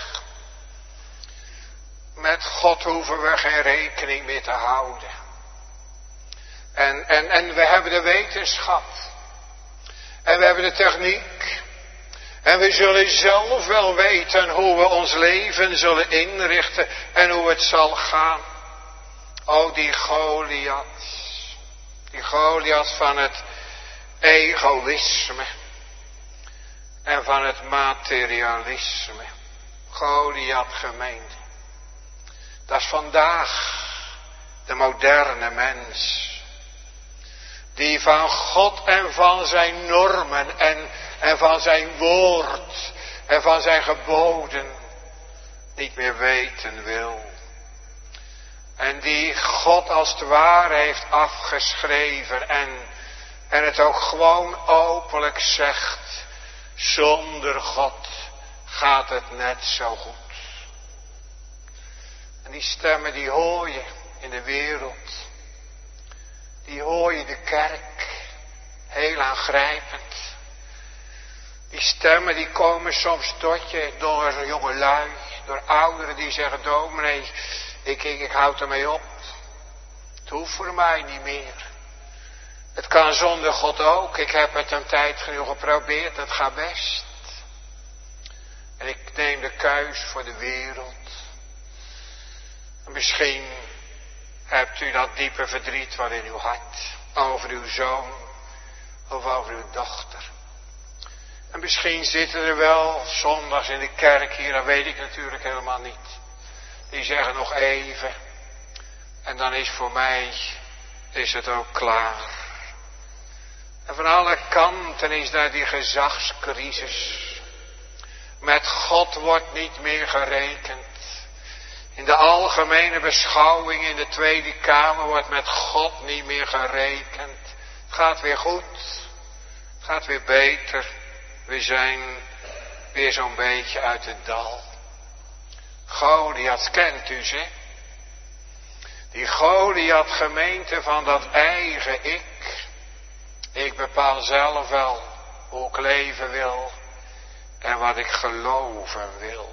Met God hoeven we geen rekening meer te houden. En, en, en we hebben de wetenschap. En we hebben de techniek. En we zullen zelf wel weten hoe we ons leven zullen inrichten en hoe het zal gaan. O, die Goliath. Die Goliath van het egoïsme. En van het materialisme. Goliath gemeente. Dat is vandaag de moderne mens. Die van God en van zijn normen en, en van zijn woord en van zijn geboden niet meer weten wil. En die God als het ware heeft afgeschreven en, en het ook gewoon openlijk zegt. Zonder God gaat het net zo goed. En die stemmen die hoor je in de wereld. Die hoor je in de kerk. Heel aangrijpend. Die stemmen die komen soms tot je door jonge lui. Door ouderen die zeggen, dominee, ik, ik, ik houd ermee op. Het hoeft voor mij niet meer. Het kan zonder God ook. Ik heb het een tijd genoeg geprobeerd. Het gaat best. En ik neem de keus voor de wereld. En misschien hebt u dat diepe verdriet wat in uw hart. Over uw zoon. Of over uw dochter. En misschien zitten er wel zondags in de kerk hier. Dat weet ik natuurlijk helemaal niet. Die zeggen nog even. En dan is voor mij. Is het ook klaar. En van alle kanten is daar die gezagscrisis. Met God wordt niet meer gerekend. In de algemene beschouwing in de Tweede Kamer wordt met God niet meer gerekend. Het gaat weer goed. Het gaat weer beter. We zijn weer zo'n beetje uit het dal. Goliath, kent u ze? Die Goliath gemeente van dat eigen ik. Ik bepaal zelf wel hoe ik leven wil en wat ik geloven wil.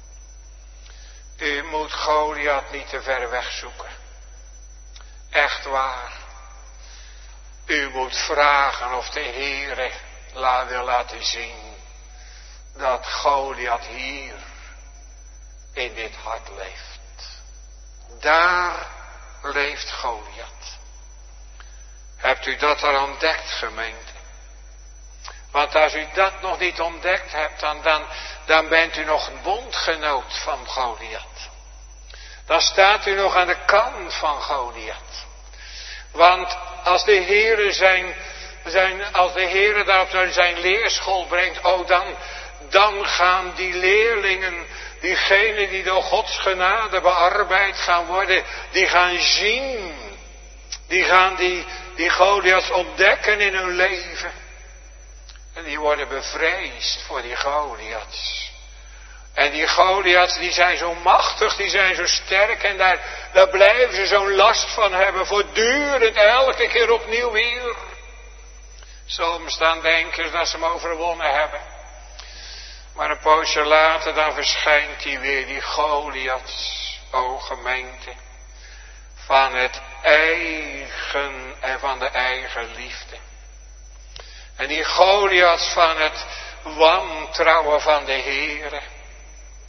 U moet Goliath niet te ver weg zoeken. Echt waar. U moet vragen of de Heere wil laten zien dat Goliath hier in dit hart leeft. Daar leeft Goliath. Hebt u dat al ontdekt, gemeente? Want als u dat nog niet ontdekt hebt, dan, dan, dan bent u nog een bondgenoot van Goliath. Dan staat u nog aan de kant van Goliath. Want als de Heere zijn, zijn, als de Heere daarop naar zijn leerschool brengt, oh dan, dan gaan die leerlingen, diegenen die door Gods genade bearbeid gaan worden, die gaan zien, die gaan die, die Goliaths ontdekken in hun leven. En die worden bevreesd voor die Goliaths. En die Goliaths die zijn zo machtig, die zijn zo sterk en daar, daar blijven ze zo'n last van hebben. Voortdurend, elke keer opnieuw weer. Soms dan denken ze dat ze hem overwonnen hebben. Maar een poosje later dan verschijnt hij weer, die Goliaths, o gemeente. Van het eigen en van de eigen liefde. En die Goliaths van het wantrouwen van de Heere.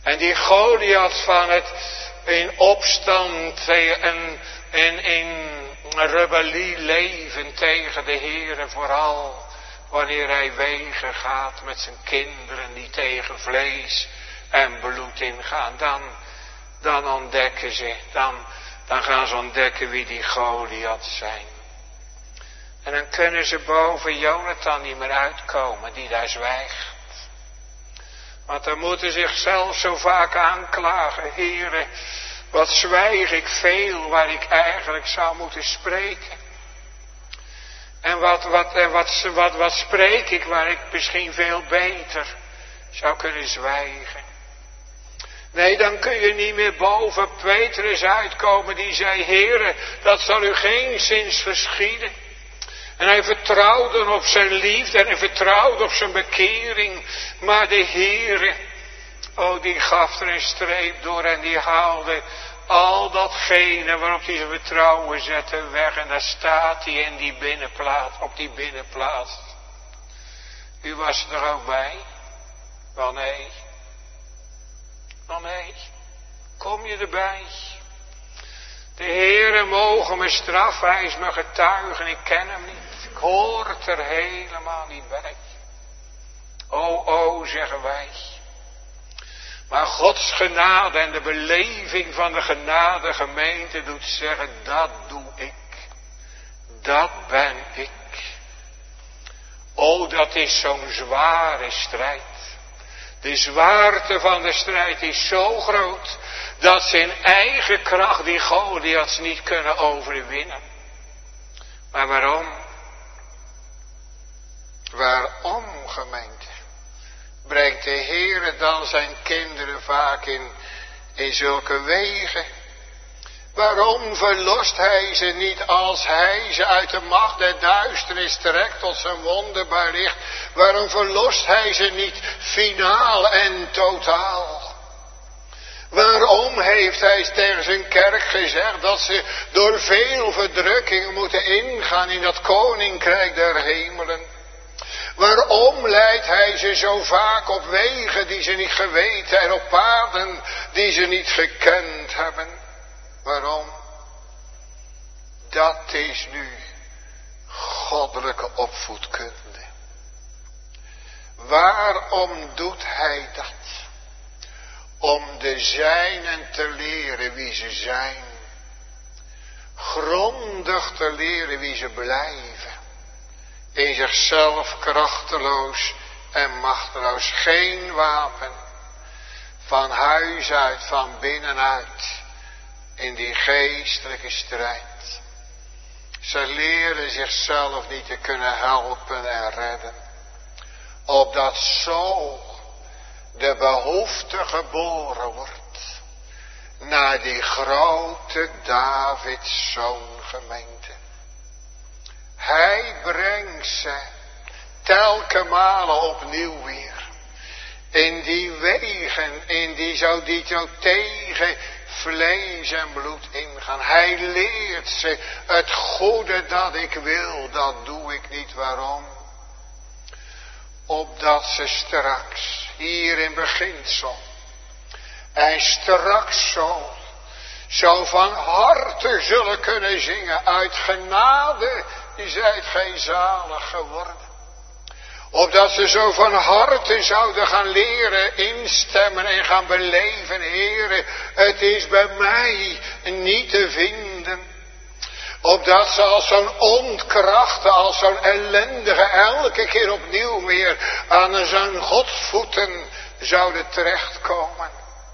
En die Goliath van het in opstand en in, in rebellie leven tegen de Heere, vooral wanneer hij wegen gaat met zijn kinderen die tegen vlees en bloed ingaan, dan, dan ontdekken ze, dan, dan gaan ze ontdekken wie die Goliath zijn. En dan kunnen ze boven Jonathan niet meer uitkomen, die daar zwijgt. Want dan moeten ze zichzelf zo vaak aanklagen. Heere, wat zwijg ik veel waar ik eigenlijk zou moeten spreken. En wat, wat, en wat, wat, wat spreek ik waar ik misschien veel beter zou kunnen zwijgen. Nee, dan kun je niet meer boven Petrus uitkomen die zei, Heere, dat zal u geenszins geschieden. En hij vertrouwde op zijn liefde en hij vertrouwde op zijn bekering. Maar de Heere, oh, die gaf er een streep door en die haalde al datgene waarop hij zijn vertrouwen zette weg. En daar staat hij in die binnenplaats, op die binnenplaats. U was er ook bij? Wel nee. Wel nee. Kom je erbij? De Heere mogen me straffen, hij is mijn getuige, ik ken hem niet. Ik hoor het er helemaal niet bij. O, o, zeggen wij. Maar Gods genade en de beleving van de genade gemeente doet zeggen, dat doe ik. Dat ben ik. O, dat is zo'n zware strijd. De zwaarte van de strijd is zo groot, dat ze in eigen kracht die Goliaths niet kunnen overwinnen. Maar waarom? Waarom, gemeente? Brengt de Heere dan zijn kinderen vaak in, in zulke wegen? Waarom verlost hij ze niet als hij ze uit de macht der duisternis trekt tot zijn wonderbaar licht? Waarom verlost hij ze niet finaal en totaal? Waarom heeft hij tegen zijn kerk gezegd dat ze door veel verdrukkingen moeten ingaan in dat koninkrijk der hemelen? Waarom leidt hij ze zo vaak op wegen die ze niet geweten en op paden die ze niet gekend hebben? Waarom? Dat is nu goddelijke opvoedkunde. Waarom doet hij dat? Om de zijnen te leren wie ze zijn. Grondig te leren wie ze blijven. In zichzelf krachteloos en machteloos. Geen wapen. Van huis uit, van binnenuit. In die geestelijke strijd. Ze leren zichzelf niet te kunnen helpen en redden. Opdat zo de behoefte geboren wordt. Naar die grote Davids zoon gemeente. Hij brengt ze telke malen opnieuw weer. In die wegen, in die zo, die zo tegen vlees en bloed ingaan. Hij leert ze het goede dat ik wil, dat doe ik niet. Waarom? Opdat ze straks, hier in beginsel, en straks zo, zo van harte zullen kunnen zingen. Uit genade zijt gij zalig geworden. Opdat ze zo van harte zouden gaan leren, instemmen en gaan beleven. Heere, het is bij mij niet te vinden. Opdat ze als zo'n ontkrachte, als zo'n ellendige, elke keer opnieuw weer aan zijn godsvoeten zouden terechtkomen.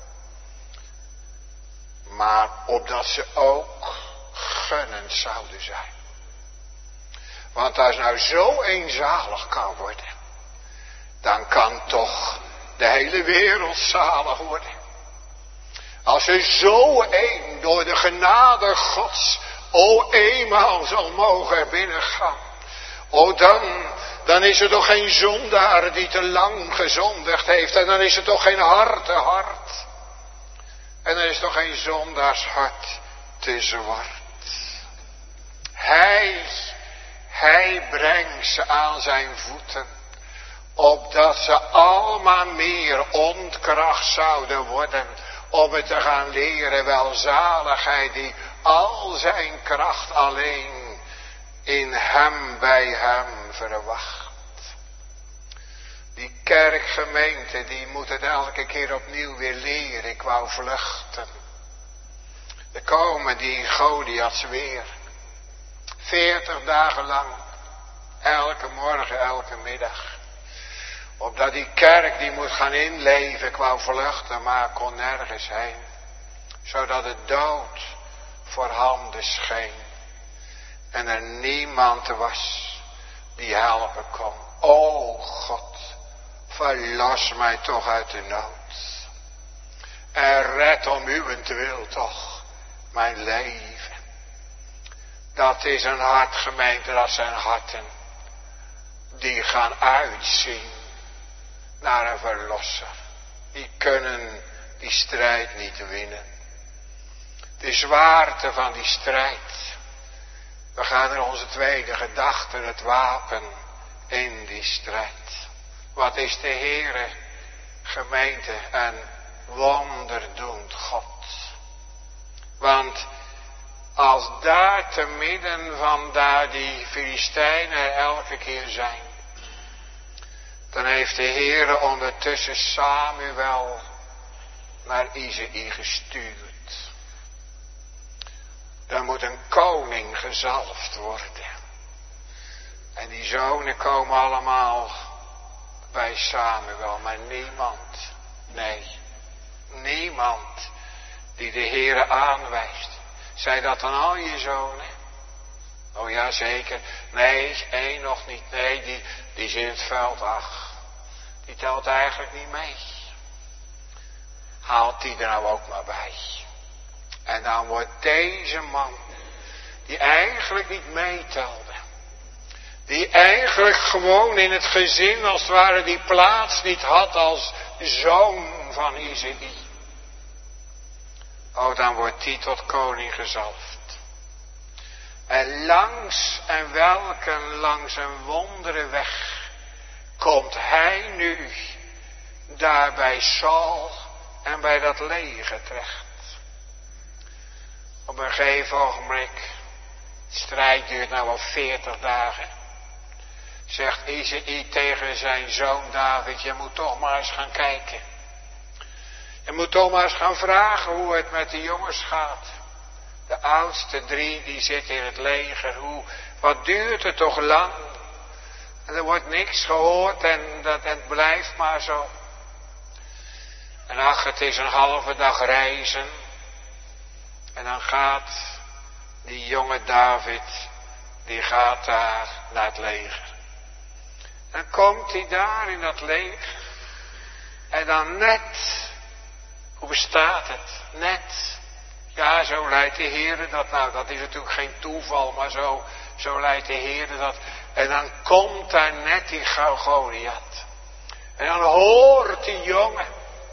Maar opdat ze ook gunnend zouden zijn. Want als nou zo eenzalig kan worden, dan kan toch de hele wereld zalig worden. Als er zo een door de genade Gods, o eenmaal zal mogen binnengaan. O dan, dan is er toch geen zondaar die te lang gezondigd heeft. En dan is er toch geen harte hart. En dan is toch geen zondaars hart te zwart. Hij... Hij brengt ze aan zijn voeten, opdat ze allemaal meer ontkracht zouden worden, om het te gaan leren welzaligheid die al zijn kracht alleen in hem, bij hem verwacht. Die kerkgemeente, die moet het elke keer opnieuw weer leren. Ik wou vluchten. Er komen die Goliaths weer. Veertig dagen lang. Elke morgen, elke middag. Opdat die kerk die moet gaan inleven. Ik wou vluchten, maar kon nergens heen. Zodat de dood voorhanden scheen. En er niemand was die helpen kon. O God, verlos mij toch uit de nood. En red om uwentwil toch mijn leven. Dat is een hart, gemeente, dat zijn harten die gaan uitzien naar een verlosser. Die kunnen die strijd niet winnen. De zwaarte van die strijd. We gaan in onze tweede gedachte, het wapen in die strijd. Wat is de Heere, gemeente, een wonderdoend God. Want als daar te midden van daar die Filistijnen elke keer zijn, dan heeft de Heere ondertussen Samuel naar Isaïe gestuurd. Er moet een koning gezalfd worden. En die zonen komen allemaal bij Samuel, maar niemand, nee, niemand die de Heere aanwijst. Zijn dat dan al je zonen? Oh ja, zeker. Nee, één nog niet. Nee, die, die is in het veld. Ach, die telt eigenlijk niet mee. Haalt die er nou ook maar bij. En dan wordt deze man, die eigenlijk niet meetelde, die eigenlijk gewoon in het gezin als het ware die plaats niet had als zoon van Isaïe. Oh, dan wordt die tot koning gezalfd. En langs en welke langs een wondere weg komt hij nu daar bij Saul en bij dat leger terecht. Op een gegeven ogenblik, de strijd duurt nou al veertig dagen, zegt Isaïe tegen zijn zoon David, je moet toch maar eens gaan kijken. Je moet toch maar eens gaan vragen hoe het met de jongens gaat. De oudste drie, die zitten in het leger. Hoe, wat duurt het toch lang? En er wordt niks gehoord en, dat, en het blijft maar zo. En ach, het is een halve dag reizen. En dan gaat die jonge David, die gaat daar naar het leger. Dan komt hij daar in dat leger. En dan net, hoe bestaat het? Net. Ja, zo leidt de Heere dat. Nou, dat is natuurlijk geen toeval, maar zo, zo leidt de Heere dat. En dan komt daar net die Goliath. En dan hoort die jongen.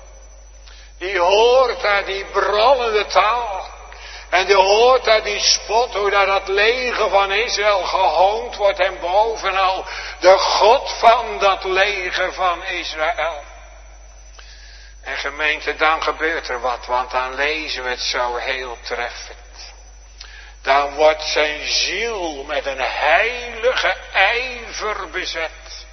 Die hoort daar die brallende taal. En die hoort daar die spot, hoe daar dat leger van Israël gehoond wordt. En bovenal de God van dat leger van Israël. En gemeente, dan gebeurt er wat, want dan lezen we het zo heel treffend. Dan wordt zijn ziel met een heilige ijver bezet.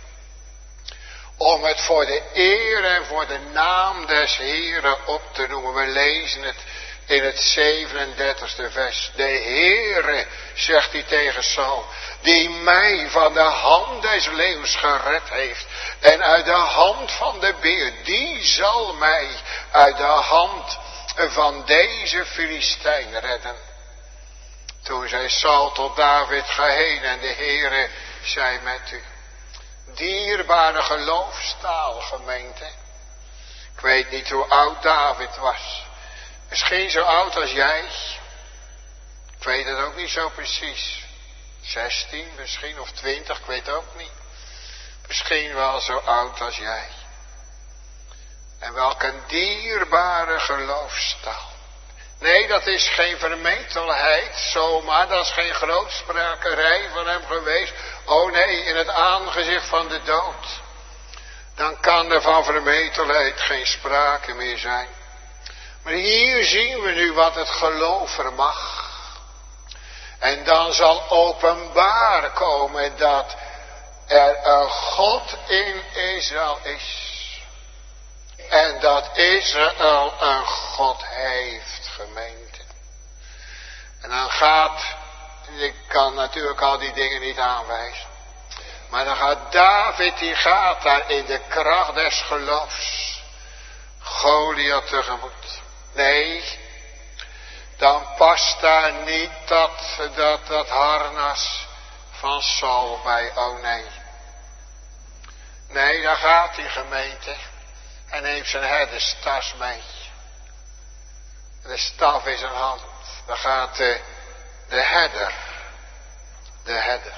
Om het voor de eer en voor de naam des Heeren op te noemen. We lezen het in het zevenendertigste vers. De Heere, zegt hij tegen Saul, die mij van de hand des leeuws gered heeft en uit de hand van de beer, die zal mij uit de hand van deze Filistijn redden. Toen zei Saul tot David, ga heen en de Heere zij met u. Dierbare geloofstaal, gemeente. Ik weet niet hoe oud David was. Misschien zo oud als jij. Ik weet het ook niet zo precies. zestien misschien of twintig, ik weet het ook niet. Misschien wel zo oud als jij. En welk een dierbare geloofstaal. Nee, dat is geen vermetelheid zomaar. Dat is geen grootsprakerij van hem geweest. Oh nee, in het aangezicht van de dood. dan kan er van vermetelheid geen sprake meer zijn. Maar hier zien we nu wat het geloof vermag. En dan zal openbaar komen dat er een God in Israël is. En dat Israël een God heeft, gemeente. En dan gaat, ik kan natuurlijk al die dingen niet aanwijzen. Maar dan gaat David, die gaat daar in de kracht des geloofs Goliath tegemoet. Nee, dan past daar niet dat, dat, dat harnas van Saul bij. Oh nee. Nee, daar gaat die gemeente en neemt zijn herderstas mee. De staf in zijn hand. Daar gaat de, de herder. De herder.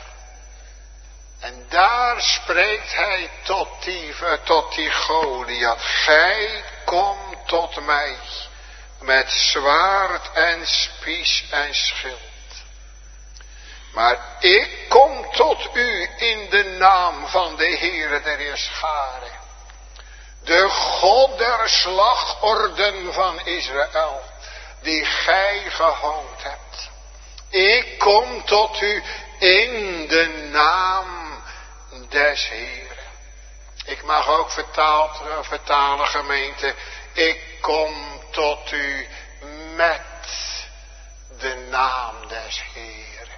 En daar spreekt hij tot die, tot die Goliath. Gij komt tot mij met zwaard en spies en schild. Maar ik kom tot u in de naam van de Heere der Heerscharen. De God der slagorden van Israël, die gij gehoond hebt. Ik kom tot u in de naam des Heeren. Ik mag ook vertaald, vertalen, gemeente. Ik kom tot u met de naam des Heeren.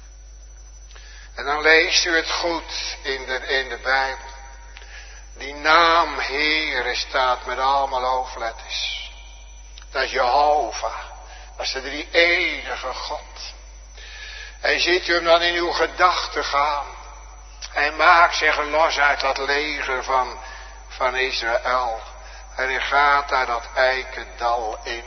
En dan leest u het goed in de, in de Bijbel. Die naam Heere staat met allemaal hoofdletters. Dat is Jehovah. Dat is de drie-enige God. En ziet u hem dan in uw gedachten gaan. Hij maakt zich los uit dat leger van, van Israël. En hij gaat daar dat eikendal in.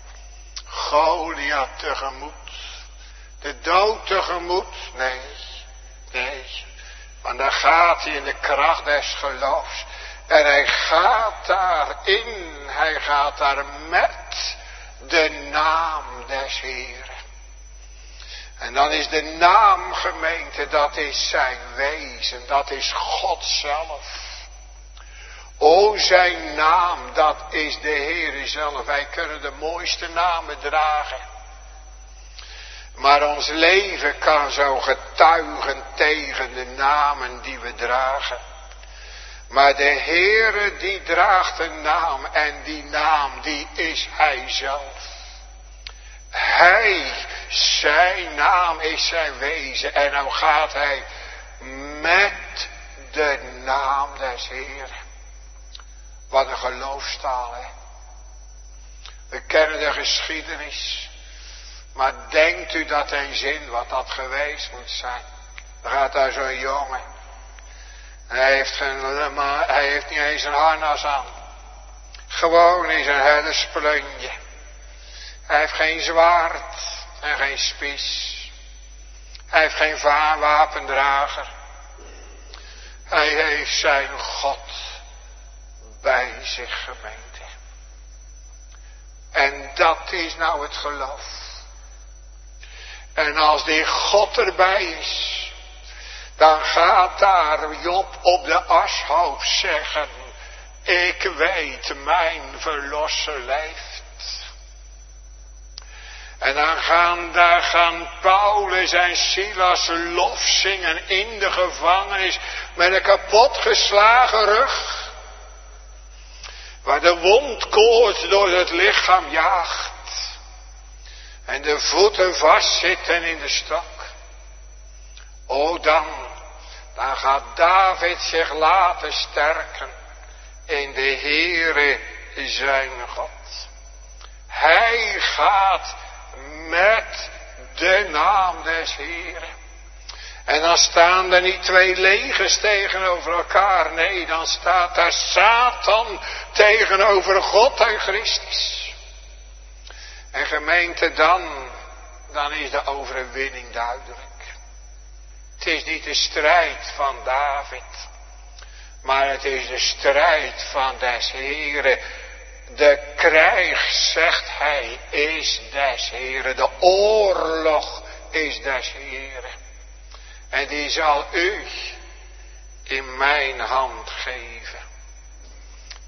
Goliath tegemoet. De dood tegemoet. Nee, nee. Maar dan gaat hij in de kracht des geloofs. En hij gaat daarin. Hij gaat daar met de naam des Heeren. En dan is de naam, gemeente, dat is zijn wezen. Dat is God zelf. O, zijn naam, dat is de Heere zelf. Wij kunnen de mooiste namen dragen. Maar ons leven kan zo getuigen tegen de namen die we dragen. Maar de Heere die draagt een naam en die naam die is Hij zelf. Hij, zijn naam is zijn wezen en nou gaat Hij met de naam des Heeren. Wat een geloofstaal, hè. We kennen de geschiedenis. Maar denkt u dat een zin wat dat geweest moet zijn? Dan gaat daar zo'n jongen. Hij heeft, geen, maar hij heeft niet eens een harnas aan. Gewoon in zijn herdersplunje. Hij heeft geen zwaard en geen spies. Hij heeft geen wapendrager. Hij heeft zijn God bij zich, gemeente. En dat is nou het geloof. En als die God erbij is, dan gaat daar Job op de ashoop zeggen, ik weet mijn verlosser leeft. En dan gaan, daar gaan Paulus en Silas lof zingen in de gevangenis met een kapotgeslagen rug. Waar de wondkoorts door het lichaam jaagt. En de voeten vastzitten in de stok. O dan, dan gaat David zich laten sterken in de Heere zijn God. Hij gaat met de naam des Heeren. En dan staan er niet twee legers tegenover elkaar. Nee, dan staat daar Satan tegenover God en Christus. En gemeente, dan, dan is de overwinning duidelijk. Het is niet de strijd van David. Maar het is de strijd van des Heeren. De krijg, zegt hij, is des Heeren. De oorlog is des Heeren. En die zal u in mijn hand geven.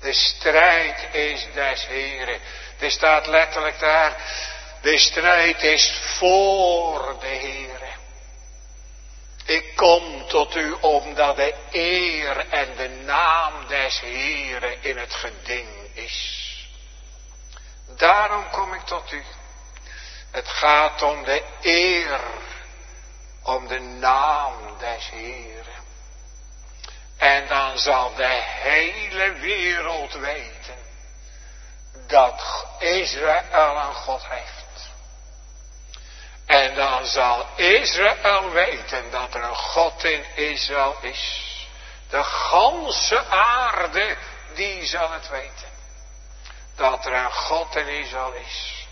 De strijd is des Heren. Er staat letterlijk daar, de strijd is voor de Heren. Ik kom tot u omdat de eer en de naam des Heren in het geding is. Daarom kom ik tot u. Het gaat om de eer, om de naam des Heren. En dan zal de hele wereld weten dat Israël een God heeft. En dan zal Israël weten dat er een God in Israël is. De ganse aarde, die zal het weten. Dat er een God in Israël is.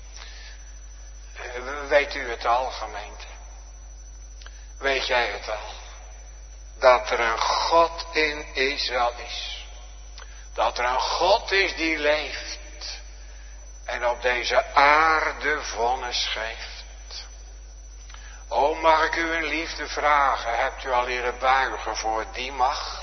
Weet u het al, gemeente? Weet jij het al? Dat er een God in Israël is. Dat er een God is die leeft. En op deze aarde vonnis geeft. O, mag ik u in liefde vragen. Hebt u al leren buigen voor die macht?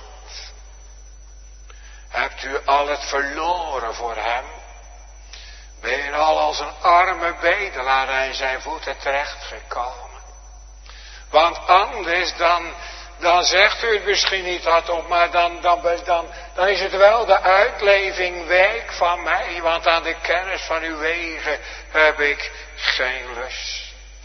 Hebt u al het verloren voor hem? Ben je al als een arme bedelaar aan zijn voeten terechtgekomen? Want anders dan, dan zegt u het misschien niet hardop, maar dan, dan, dan, dan is het wel de uitleving week van mij. Want aan de kennis van uw wegen heb ik geen lust.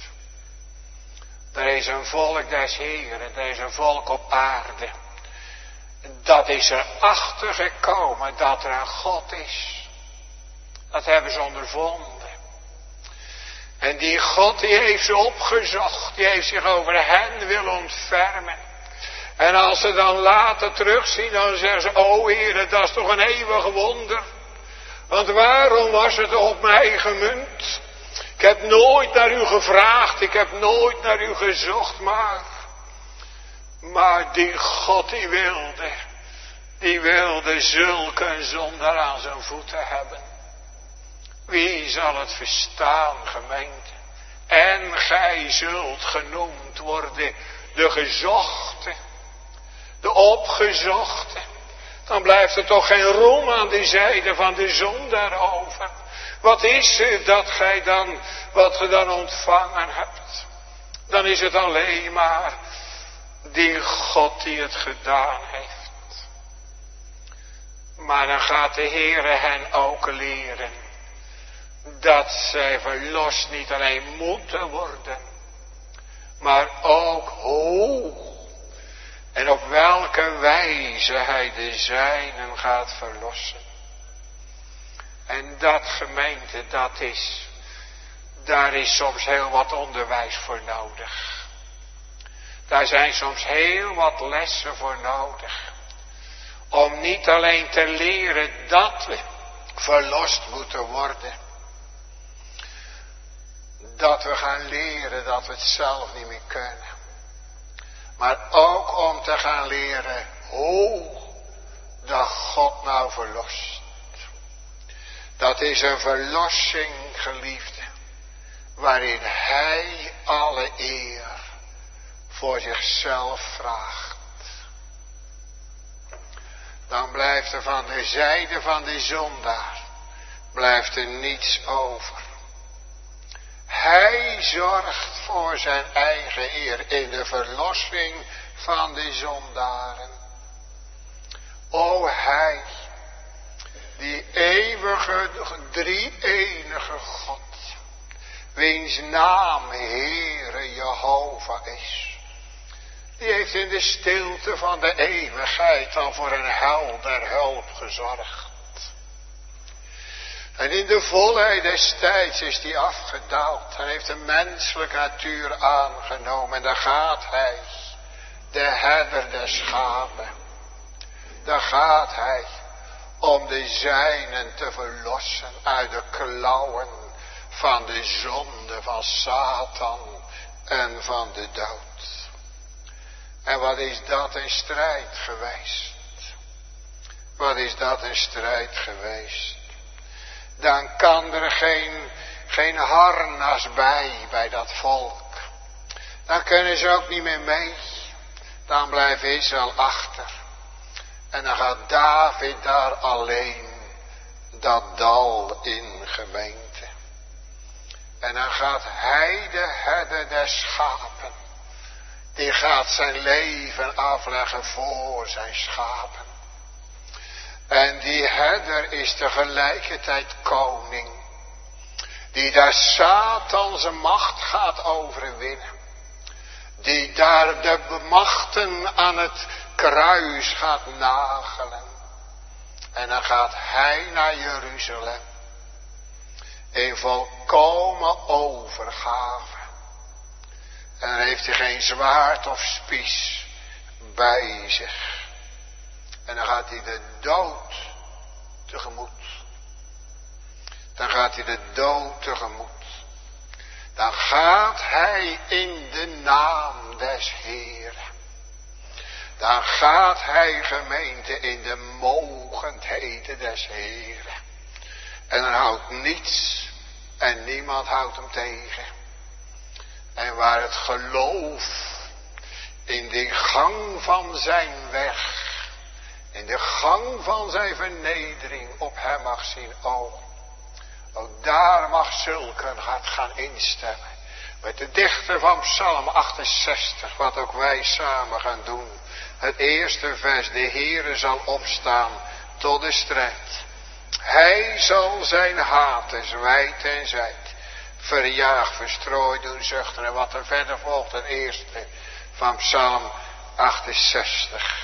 Er is een volk des Heren, er is een volk op aarde. Dat is erachter gekomen dat er een God is. Dat hebben ze ondervonden. En die God die heeft ze opgezocht. Die heeft zich over hen willen ontfermen. En als ze dan later terugzien, dan zeggen ze, o Heere, dat is toch een eeuwig wonder. Want waarom was het op mij gemunt? Ik heb nooit naar u gevraagd, ik heb nooit naar u gezocht, maar... Maar die God die wilde, die wilde zulke zondaar aan zijn voeten hebben. Wie zal het verstaan, gemeente? En gij zult genoemd worden de gezochte, de opgezochte. Dan blijft er toch geen roem aan de zijde van de zondaar over. Wat is het dat gij dan, wat ge dan ontvangen hebt? Dan is het alleen maar die God die het gedaan heeft. Maar dan gaat de Heere hen ook leren dat zij verlost niet alleen moeten worden, maar ook hoe en op welke wijze hij de zijnen gaat verlossen. En dat, gemeente, dat is, daar is soms heel wat onderwijs voor nodig. Daar zijn soms heel wat lessen voor nodig. Om niet alleen te leren dat we verlost moeten worden. Dat we gaan leren dat we het zelf niet meer kunnen. Maar ook om te gaan leren hoe dat God nou verlost. Dat is een verlossing, geliefde, waarin hij alle eer voor zichzelf vraagt. Dan blijft er van de zijde van de zondaar, blijft er niets over. Hij zorgt voor zijn eigen eer in de verlossing van de zondaren. O hij, die eeuwige, drie-enige God, wiens naam Heere Jehovah is. Die heeft in de stilte van de eeuwigheid al voor een helder hulp gezorgd. En in de volheid des tijds is die afgedaald en heeft een menselijke natuur aangenomen. En daar gaat hij, de herder der schapen. Daar gaat hij om de zijnen te verlossen uit de klauwen van de zonde van Satan en van de dood. En wat is dat een strijd geweest? Wat is dat een strijd geweest? Dan kan er geen, geen harnas bij, bij dat volk. Dan kunnen ze ook niet meer mee. Dan blijft Israël achter. En dan gaat David daar alleen dat dal in, gemeente. En dan gaat hij, de herder der schapen, die gaat zijn leven afleggen voor zijn schapen. En die herder is tegelijkertijd koning, die daar Satan zijn macht gaat overwinnen. Die daar de machten aan het kruis gaat nagelen. En dan gaat hij naar Jeruzalem. In volkomen overgave. En dan heeft hij geen zwaard of spies bij zich. En dan gaat hij de dood tegemoet. Dan gaat hij de dood tegemoet. Dan gaat hij in de naam des Heeren. Dan gaat hij, gemeente, in de mogendheden des Heeren. En dan houdt niets en niemand houdt hem tegen. En waar het geloof in de gang van zijn weg, in de gang van zijn vernedering op hem mag zien, oh, ook daar mag zulken het gaan instemmen. Met de dichter van Psalm achtenzestig, wat ook wij samen gaan doen. Het eerste vers, de Heere zal opstaan tot de strijd. Hij zal zijn haters wijd en zijd verjaagd, verstrooid doen zuchten. En wat er verder volgt, het eerste van Psalm achtenzestig.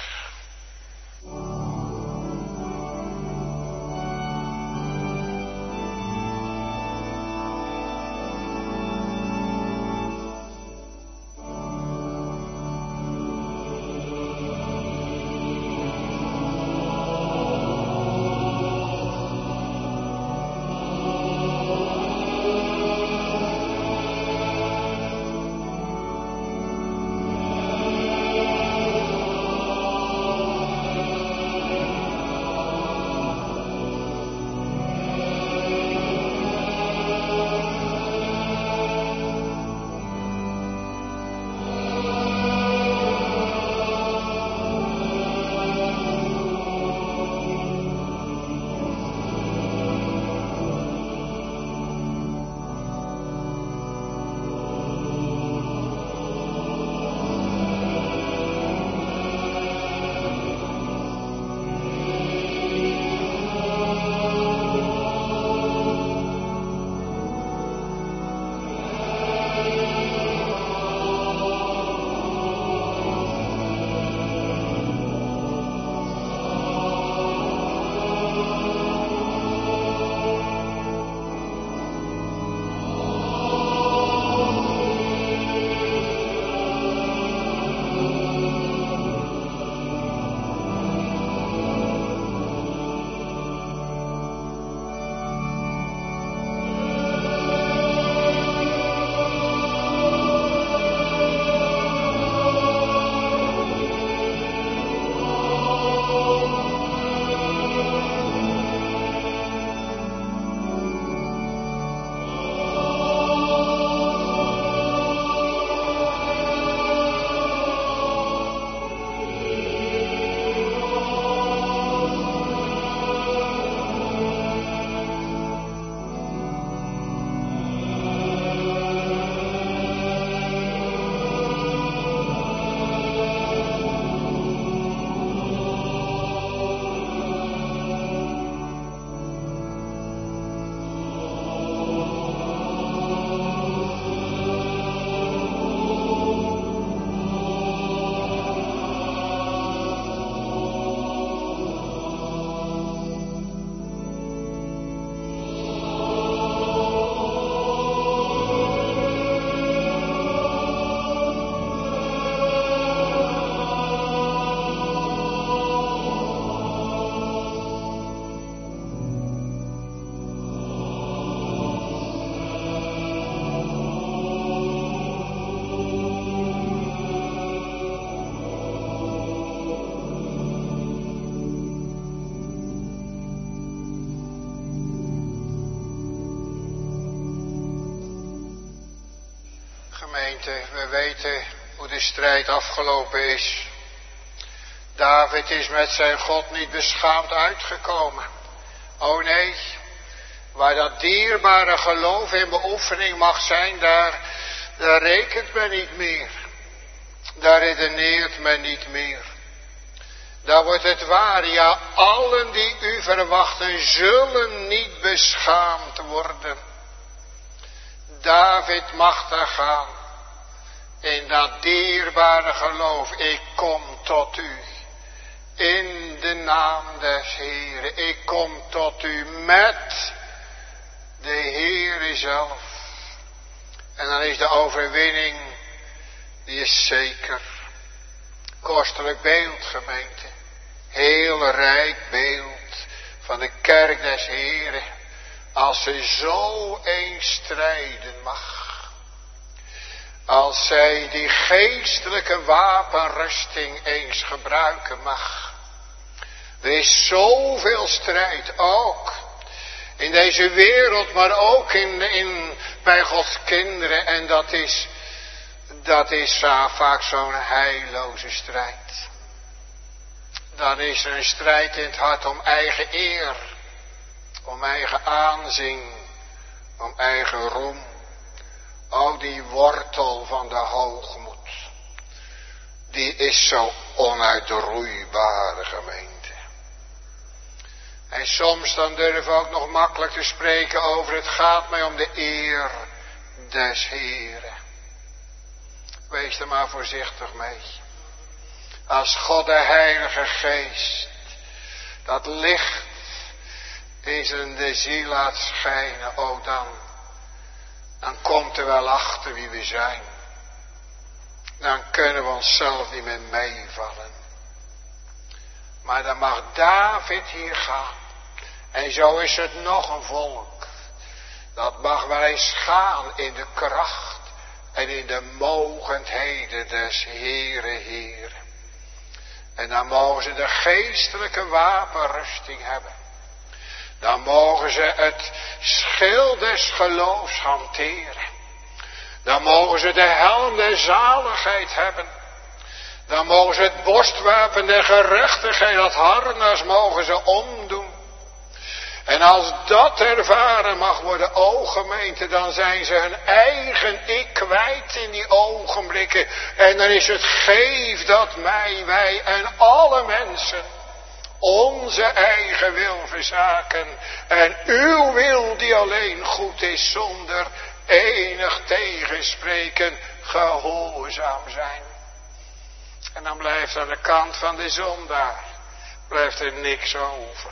We weten hoe de strijd afgelopen is. David is met zijn God niet beschaamd uitgekomen. O nee, waar dat dierbare geloof in beoefening mag zijn, daar, daar rekent men niet meer. Daar redeneert men niet meer. Daar wordt het waar, ja, allen die u verwachten zullen niet beschaamd worden. David mag daar gaan in dat dierbare geloof. Ik kom tot u in de naam des Heeren. Ik kom tot u met de Heere zelf. En dan is de overwinning, die is zeker. Kostelijk beeld, gemeente. Heel rijk beeld van de kerk des Heeren. Als ze zo eens strijden mag. Als zij die geestelijke wapenrusting eens gebruiken mag. Er is zoveel strijd, ook in deze wereld, maar ook in, in, bij Gods kinderen. En dat is, dat is uh, vaak zo'n heilloze strijd. Dan is er een strijd in het hart om eigen eer, om eigen aanzien, om eigen roem. O, die wortel van de hoogmoed, die is zo onuitroeibare, gemeente. En soms dan durven we ook nog makkelijk te spreken over het gaat mij om de eer des Heeren. Wees er maar voorzichtig mee. Als God de Heilige Geest dat licht in zijn ziel laat schijnen, o dan, dan komt er wel achter wie we zijn. Dan kunnen we onszelf niet meer meevallen. Maar dan mag David hier gaan. En zo is het nog een volk. Dat mag wel eens gaan in de kracht en in de mogendheden des Heere Heeren. En dan mogen ze de geestelijke wapenrusting hebben. Dan mogen ze het schild des geloofs hanteren. Dan mogen ze de helm der zaligheid hebben. Dan mogen ze het borstwapen der gerechtigheid, dat harnas, mogen ze omdoen. En als dat ervaren mag worden, o gemeente, dan zijn ze hun eigen ik kwijt in die ogenblikken. En dan is het geef dat mij, wij en alle mensen onze eigen wil verzaken. En uw wil die alleen goed is, zonder enig tegenspreken, gehoorzaam zijn. En dan blijft aan de kant van de zondaar, blijft er niks over.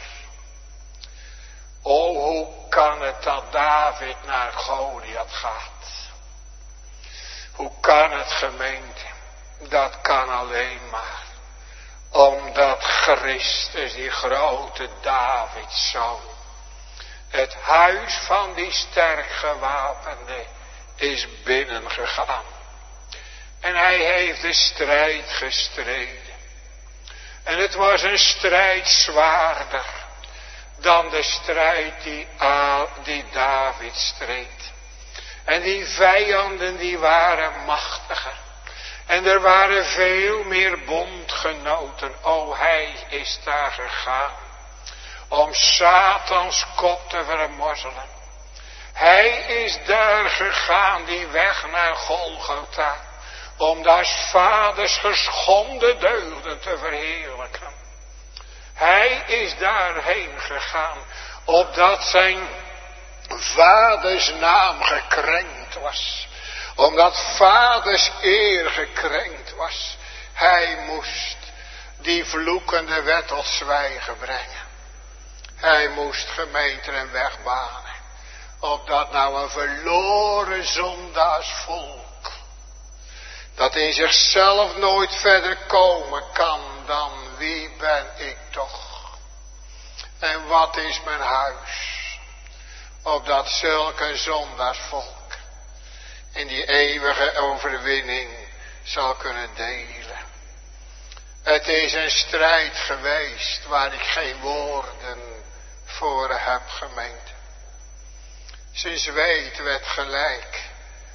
O, hoe kan het dat David naar Goliath gaat? Hoe kan het, gemeente? Dat kan alleen maar omdat Christus, die grote Davidszoon, het huis van die sterk gewapende, is binnengegaan. En hij heeft de strijd gestreden. En het was een strijd zwaarder dan de strijd die, die David streed. En die vijanden die waren machtiger. En er waren veel meer bondgenoten. O, hij is daar gegaan om Satans kop te vermorzelen. Hij is daar gegaan, die weg naar Golgotha, om daar vaders geschonden deugden te verheerlijken. Hij is daarheen gegaan, opdat zijn vaders naam gekrenkt was. Omdat vaders eer gekrenkt was. Hij moest die vloekende wet tot zwijgen brengen. Hij moest gemeente en weg banen. Opdat nou een verloren zondaarsvolk, dat in zichzelf nooit verder komen kan dan wie ben ik toch? En wat is mijn huis? Opdat zulke zondaarsvolk in die eeuwige overwinning zal kunnen delen. Het is een strijd geweest waar ik geen woorden voor heb, gemeente. Zijn zweet werd gelijk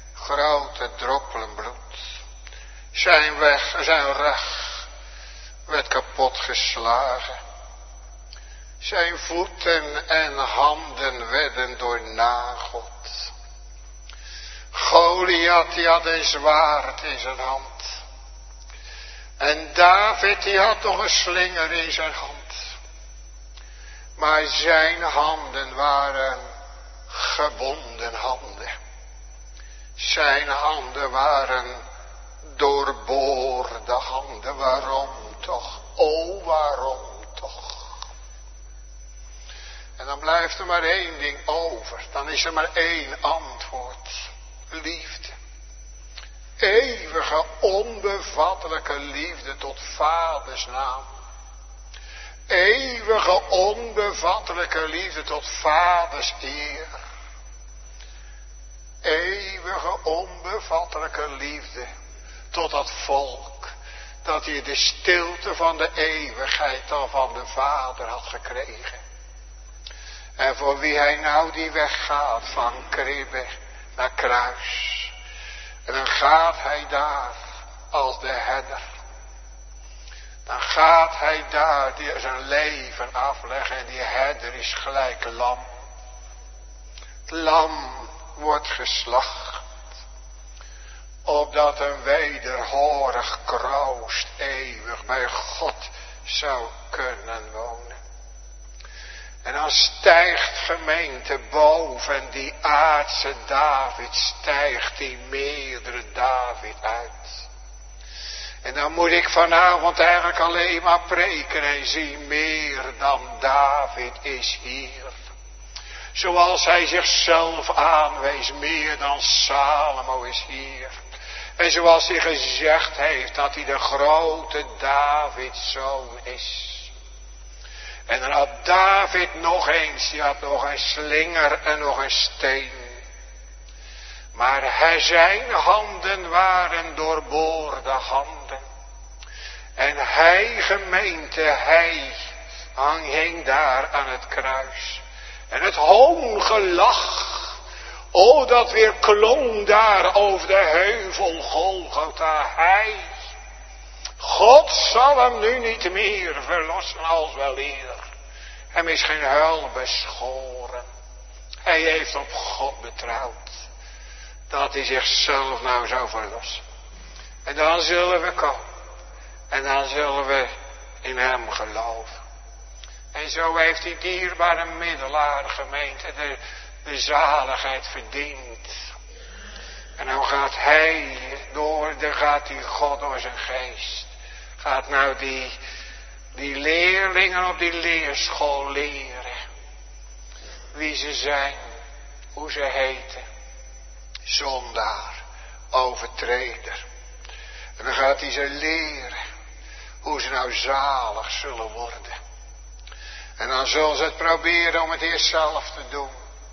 grote droppelen bloed. Zijn weg, zijn rug werd kapot geslagen. Zijn voeten en handen werden doornageld. Goliath die had een zwaard in zijn hand. En David die had nog een slinger in zijn hand. Maar zijn handen waren gebonden handen. Zijn handen waren doorboorde handen. Waarom toch? O, waarom toch? En dan blijft er maar één ding over. Dan is er maar één antwoord. Liefde. Eeuwige, onbevattelijke liefde tot vaders naam. Eeuwige, onbevattelijke liefde tot vaders eer. Eeuwige, onbevattelijke liefde tot dat volk, dat hier de stilte van de eeuwigheid al van de Vader had gekregen. En voor wie hij nou die weg gaat van kribbe naar kruis. En dan gaat hij daar als de herder. Dan gaat hij daar die zijn leven afleggen en die herder is gelijk lam. Het lam wordt geslacht, opdat een wederhorig kroost eeuwig bij God zou kunnen wonen. En dan stijgt gemeente boven die aardse David, stijgt die meerdere David uit. En dan moet ik vanavond eigenlijk alleen maar preken en zien, meer dan David is hier. Zoals hij zichzelf aanwees, meer dan Salomo is hier. En zoals hij gezegd heeft dat hij de grote Davidszoon is. En dan had David nog eens, die had nog een slinger en nog een steen. Maar hij, zijn handen waren doorboorde handen. En hij, gemeente, hij hing daar aan het kruis. En het hoongelach, o dat weer klonk daar over de heuvel Golgotha. Hij, God zal hem nu niet meer verlossen als wel eer. Hem is geen huil beschoren. Hij heeft op God betrouwd. Dat hij zichzelf nou zou verlossen. En dan zullen we komen. En dan zullen we in hem geloven. En zo heeft die dierbare middelaar gemeente de, de zaligheid verdiend. En nou gaat hij door, dan gaat die God door zijn geest. Gaat nou die, die leerlingen op die leerschool leren. Wie ze zijn, hoe ze heten. Zondaar, overtreder. En dan gaat hij ze leren hoe ze nou zalig zullen worden. En dan zullen ze het proberen om het eerst zelf te doen.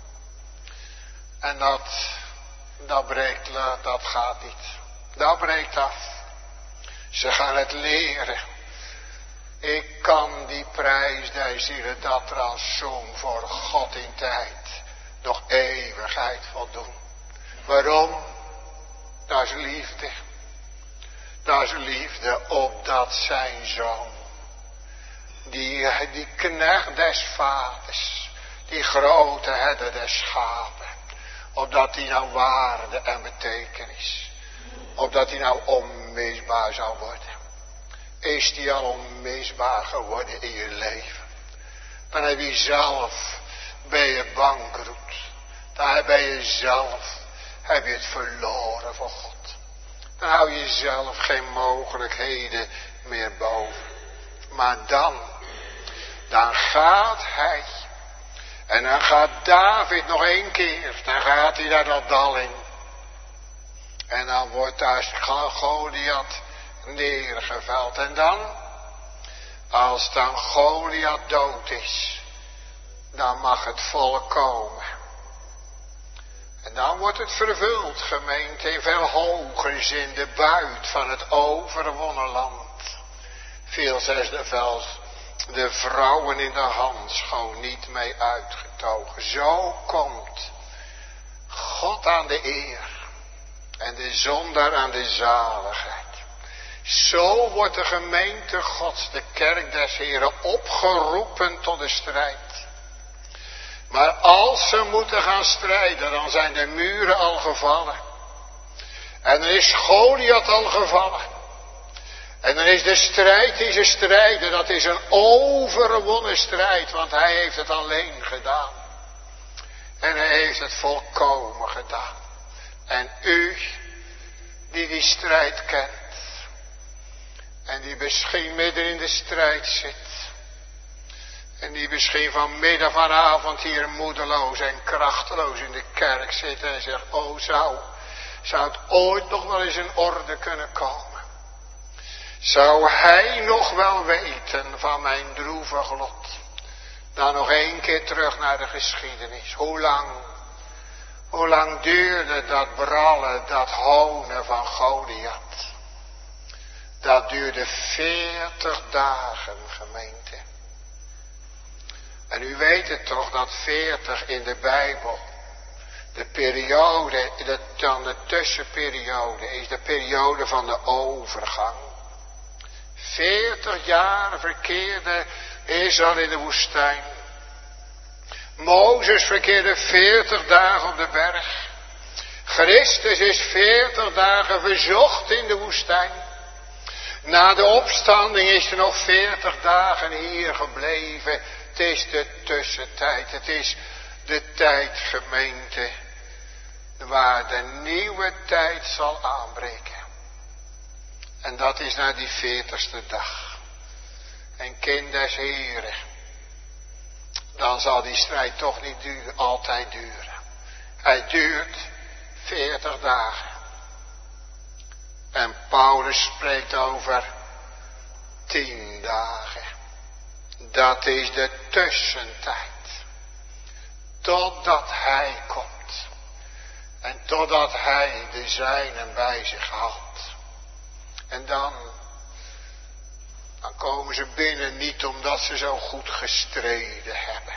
En dat, dat breekt, dat gaat niet. Dat breekt af. Ze gaan het leren. Ik kan die prijs der zielen dat er al zong voor God in tijd nog eeuwigheid voldoen. Waarom? Dat is liefde. Dat is liefde opdat zijn zoon, die, die knecht des vaders, die grote herder des schapen, opdat die nou waarde en betekenis, opdat die nou onmisbaar zou worden. Is die al onmisbaar geworden in je leven? Dan heb je zelf, ben je bankroet. Dan ben je zelf, heb je het verloren voor God. Dan hou je zelf geen mogelijkheden meer boven. Maar dan, dan gaat hij. En dan gaat David nog één keer. Dan gaat hij daar dat dal in. En dan wordt daar Goliath neergeveld. En dan, als dan Goliath dood is, dan mag het volk komen. En dan wordt het vervuld, gemeente, in veel hoger zin, de buit van het overwonnen land. Veel zes de vels, de vrouwen in de handschoen niet mee uitgetogen. Zo komt God aan de eer en de zondaar aan de zaligheid. Zo wordt de gemeente Gods, de kerk des Heren, opgeroepen tot de strijd. Maar als ze moeten gaan strijden, dan zijn de muren al gevallen. En dan is Goliath al gevallen. En dan is de strijd die ze strijden, dat is een overwonnen strijd, want hij heeft het alleen gedaan. En hij heeft het volkomen gedaan. En u, die die strijd kent, en die misschien midden in de strijd zit, en die misschien vanmiddag vanavond hier moedeloos en krachteloos in de kerk zit en zegt, oh zou, zou het ooit nog wel eens in orde kunnen komen? Zou hij nog wel weten van mijn droevig lot? Dan nog één keer terug naar de geschiedenis. Hoe lang, hoe lang duurde dat brallen, dat honen van Goliath? Dat duurde veertig dagen, gemeente. En u weet het toch, dat veertig in de Bijbel, de periode, de, dan de tussenperiode, is de periode van de overgang. Veertig jaar verkeerde Israël in de woestijn. Mozes verkeerde veertig dagen op de berg. Christus is veertig dagen verzocht in de woestijn. Na de opstanding is er nog veertig dagen hier gebleven. Het is de tussentijd. Het is de tijd, gemeente, waar de nieuwe tijd zal aanbreken. En dat is na die veertigste dag. En kind des Heren, dan zal die strijd toch niet duren, altijd duren. Hij duurt veertig dagen. En Paulus spreekt over tien dagen. Dat is de tussentijd. Totdat hij komt. En totdat hij de zijnen bij zich haalt. En dan, dan komen ze binnen niet omdat ze zo goed gestreden hebben.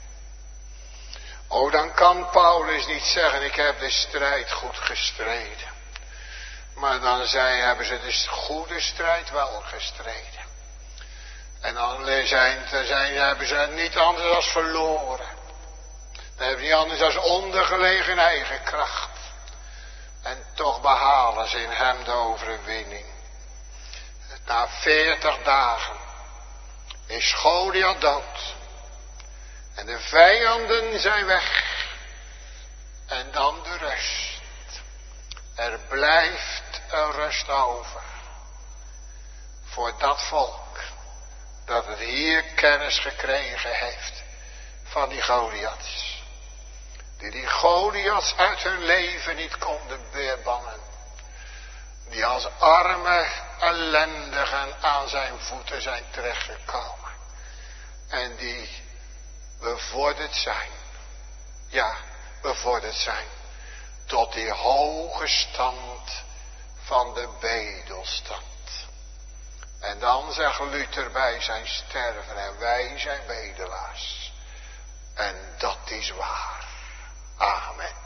Oh, dan kan Paulus niet zeggen, ik heb de strijd goed gestreden. Maar dan zei, hebben ze de goede strijd wel gestreden. En dan zijn, zijn, hebben ze niet anders als verloren. Dan hebben ze niet anders als ondergelegen eigen kracht. En toch behalen ze in hem de overwinning. Na veertig dagen is Goliath dood. En de vijanden zijn weg. En dan de rust. Er blijft een rust over. Voor dat volk. Dat het hier kennis gekregen heeft. Van die Goliaths. Die die Goliaths uit hun leven niet konden beerbannen. Die als arme ellendigen aan zijn voeten zijn terechtgekomen. En die bevorderd zijn. Ja, bevorderd zijn. Tot die hoge stand van de bedelstand. En dan zegt Luther bij zijn sterven, en wij zijn bedelaars. En dat is waar. Amen.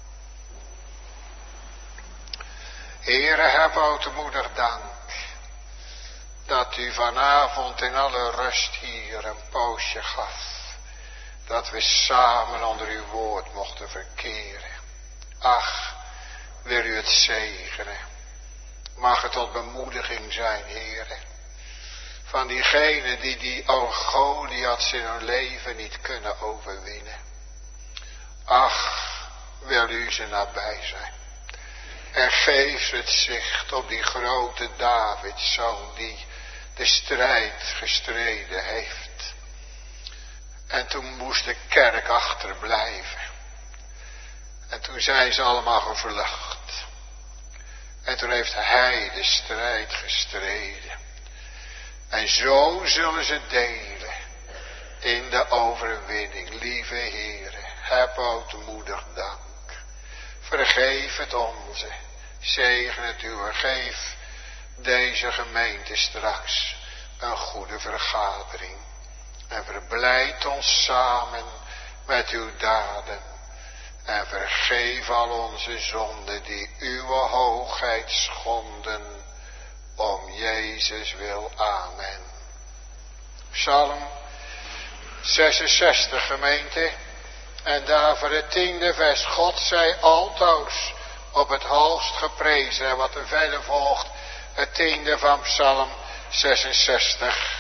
Heere, heb ootmoedig dank dat u vanavond in alle rust hier een poosje gaf. Dat we samen onder uw woord mochten verkeren. Ach, wil u het zegenen. Mag het tot bemoediging zijn, Heere. Van diegenen die die Goliaths in hun leven niet kunnen overwinnen. Ach, wil u ze nabij zijn. En geef ze het zicht op die grote Davidszoon die de strijd gestreden heeft. En toen moest de kerk achterblijven. En toen zijn ze allemaal gevlucht. En toen heeft hij de strijd gestreden. En zo zullen ze delen in de overwinning. Lieve Heere, heb ootmoedig dank. Vergeef het onze. Zegen het u en geef deze gemeente straks een goede vergadering. En verblijd ons samen met uw daden. En vergeef al onze zonden die uw hoogheid schonden. om Jezus wil. Amen. Psalm zesenzestig, gemeente. En daarvoor het tiende vers. God zij altoos op het hoogst geprezen. En wat er verder volgt, het tiende van Psalm zesenzestig.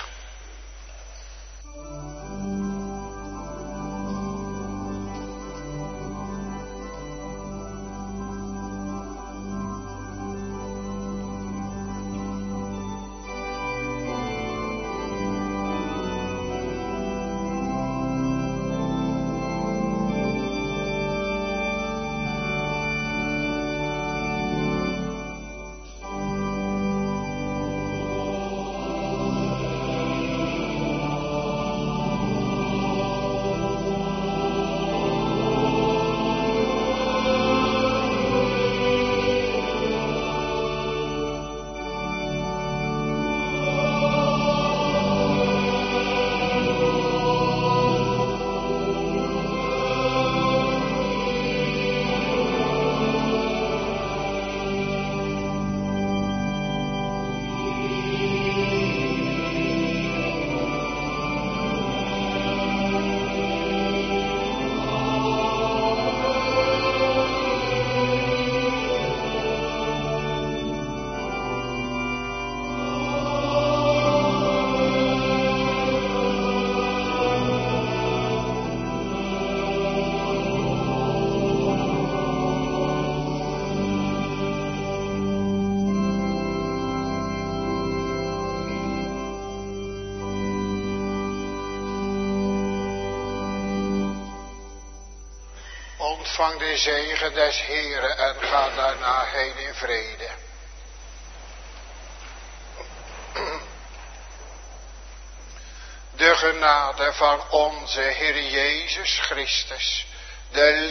Ontvang de zegen des Heren en ga daarna heen in vrede. De genade van onze Heer Jezus Christus, de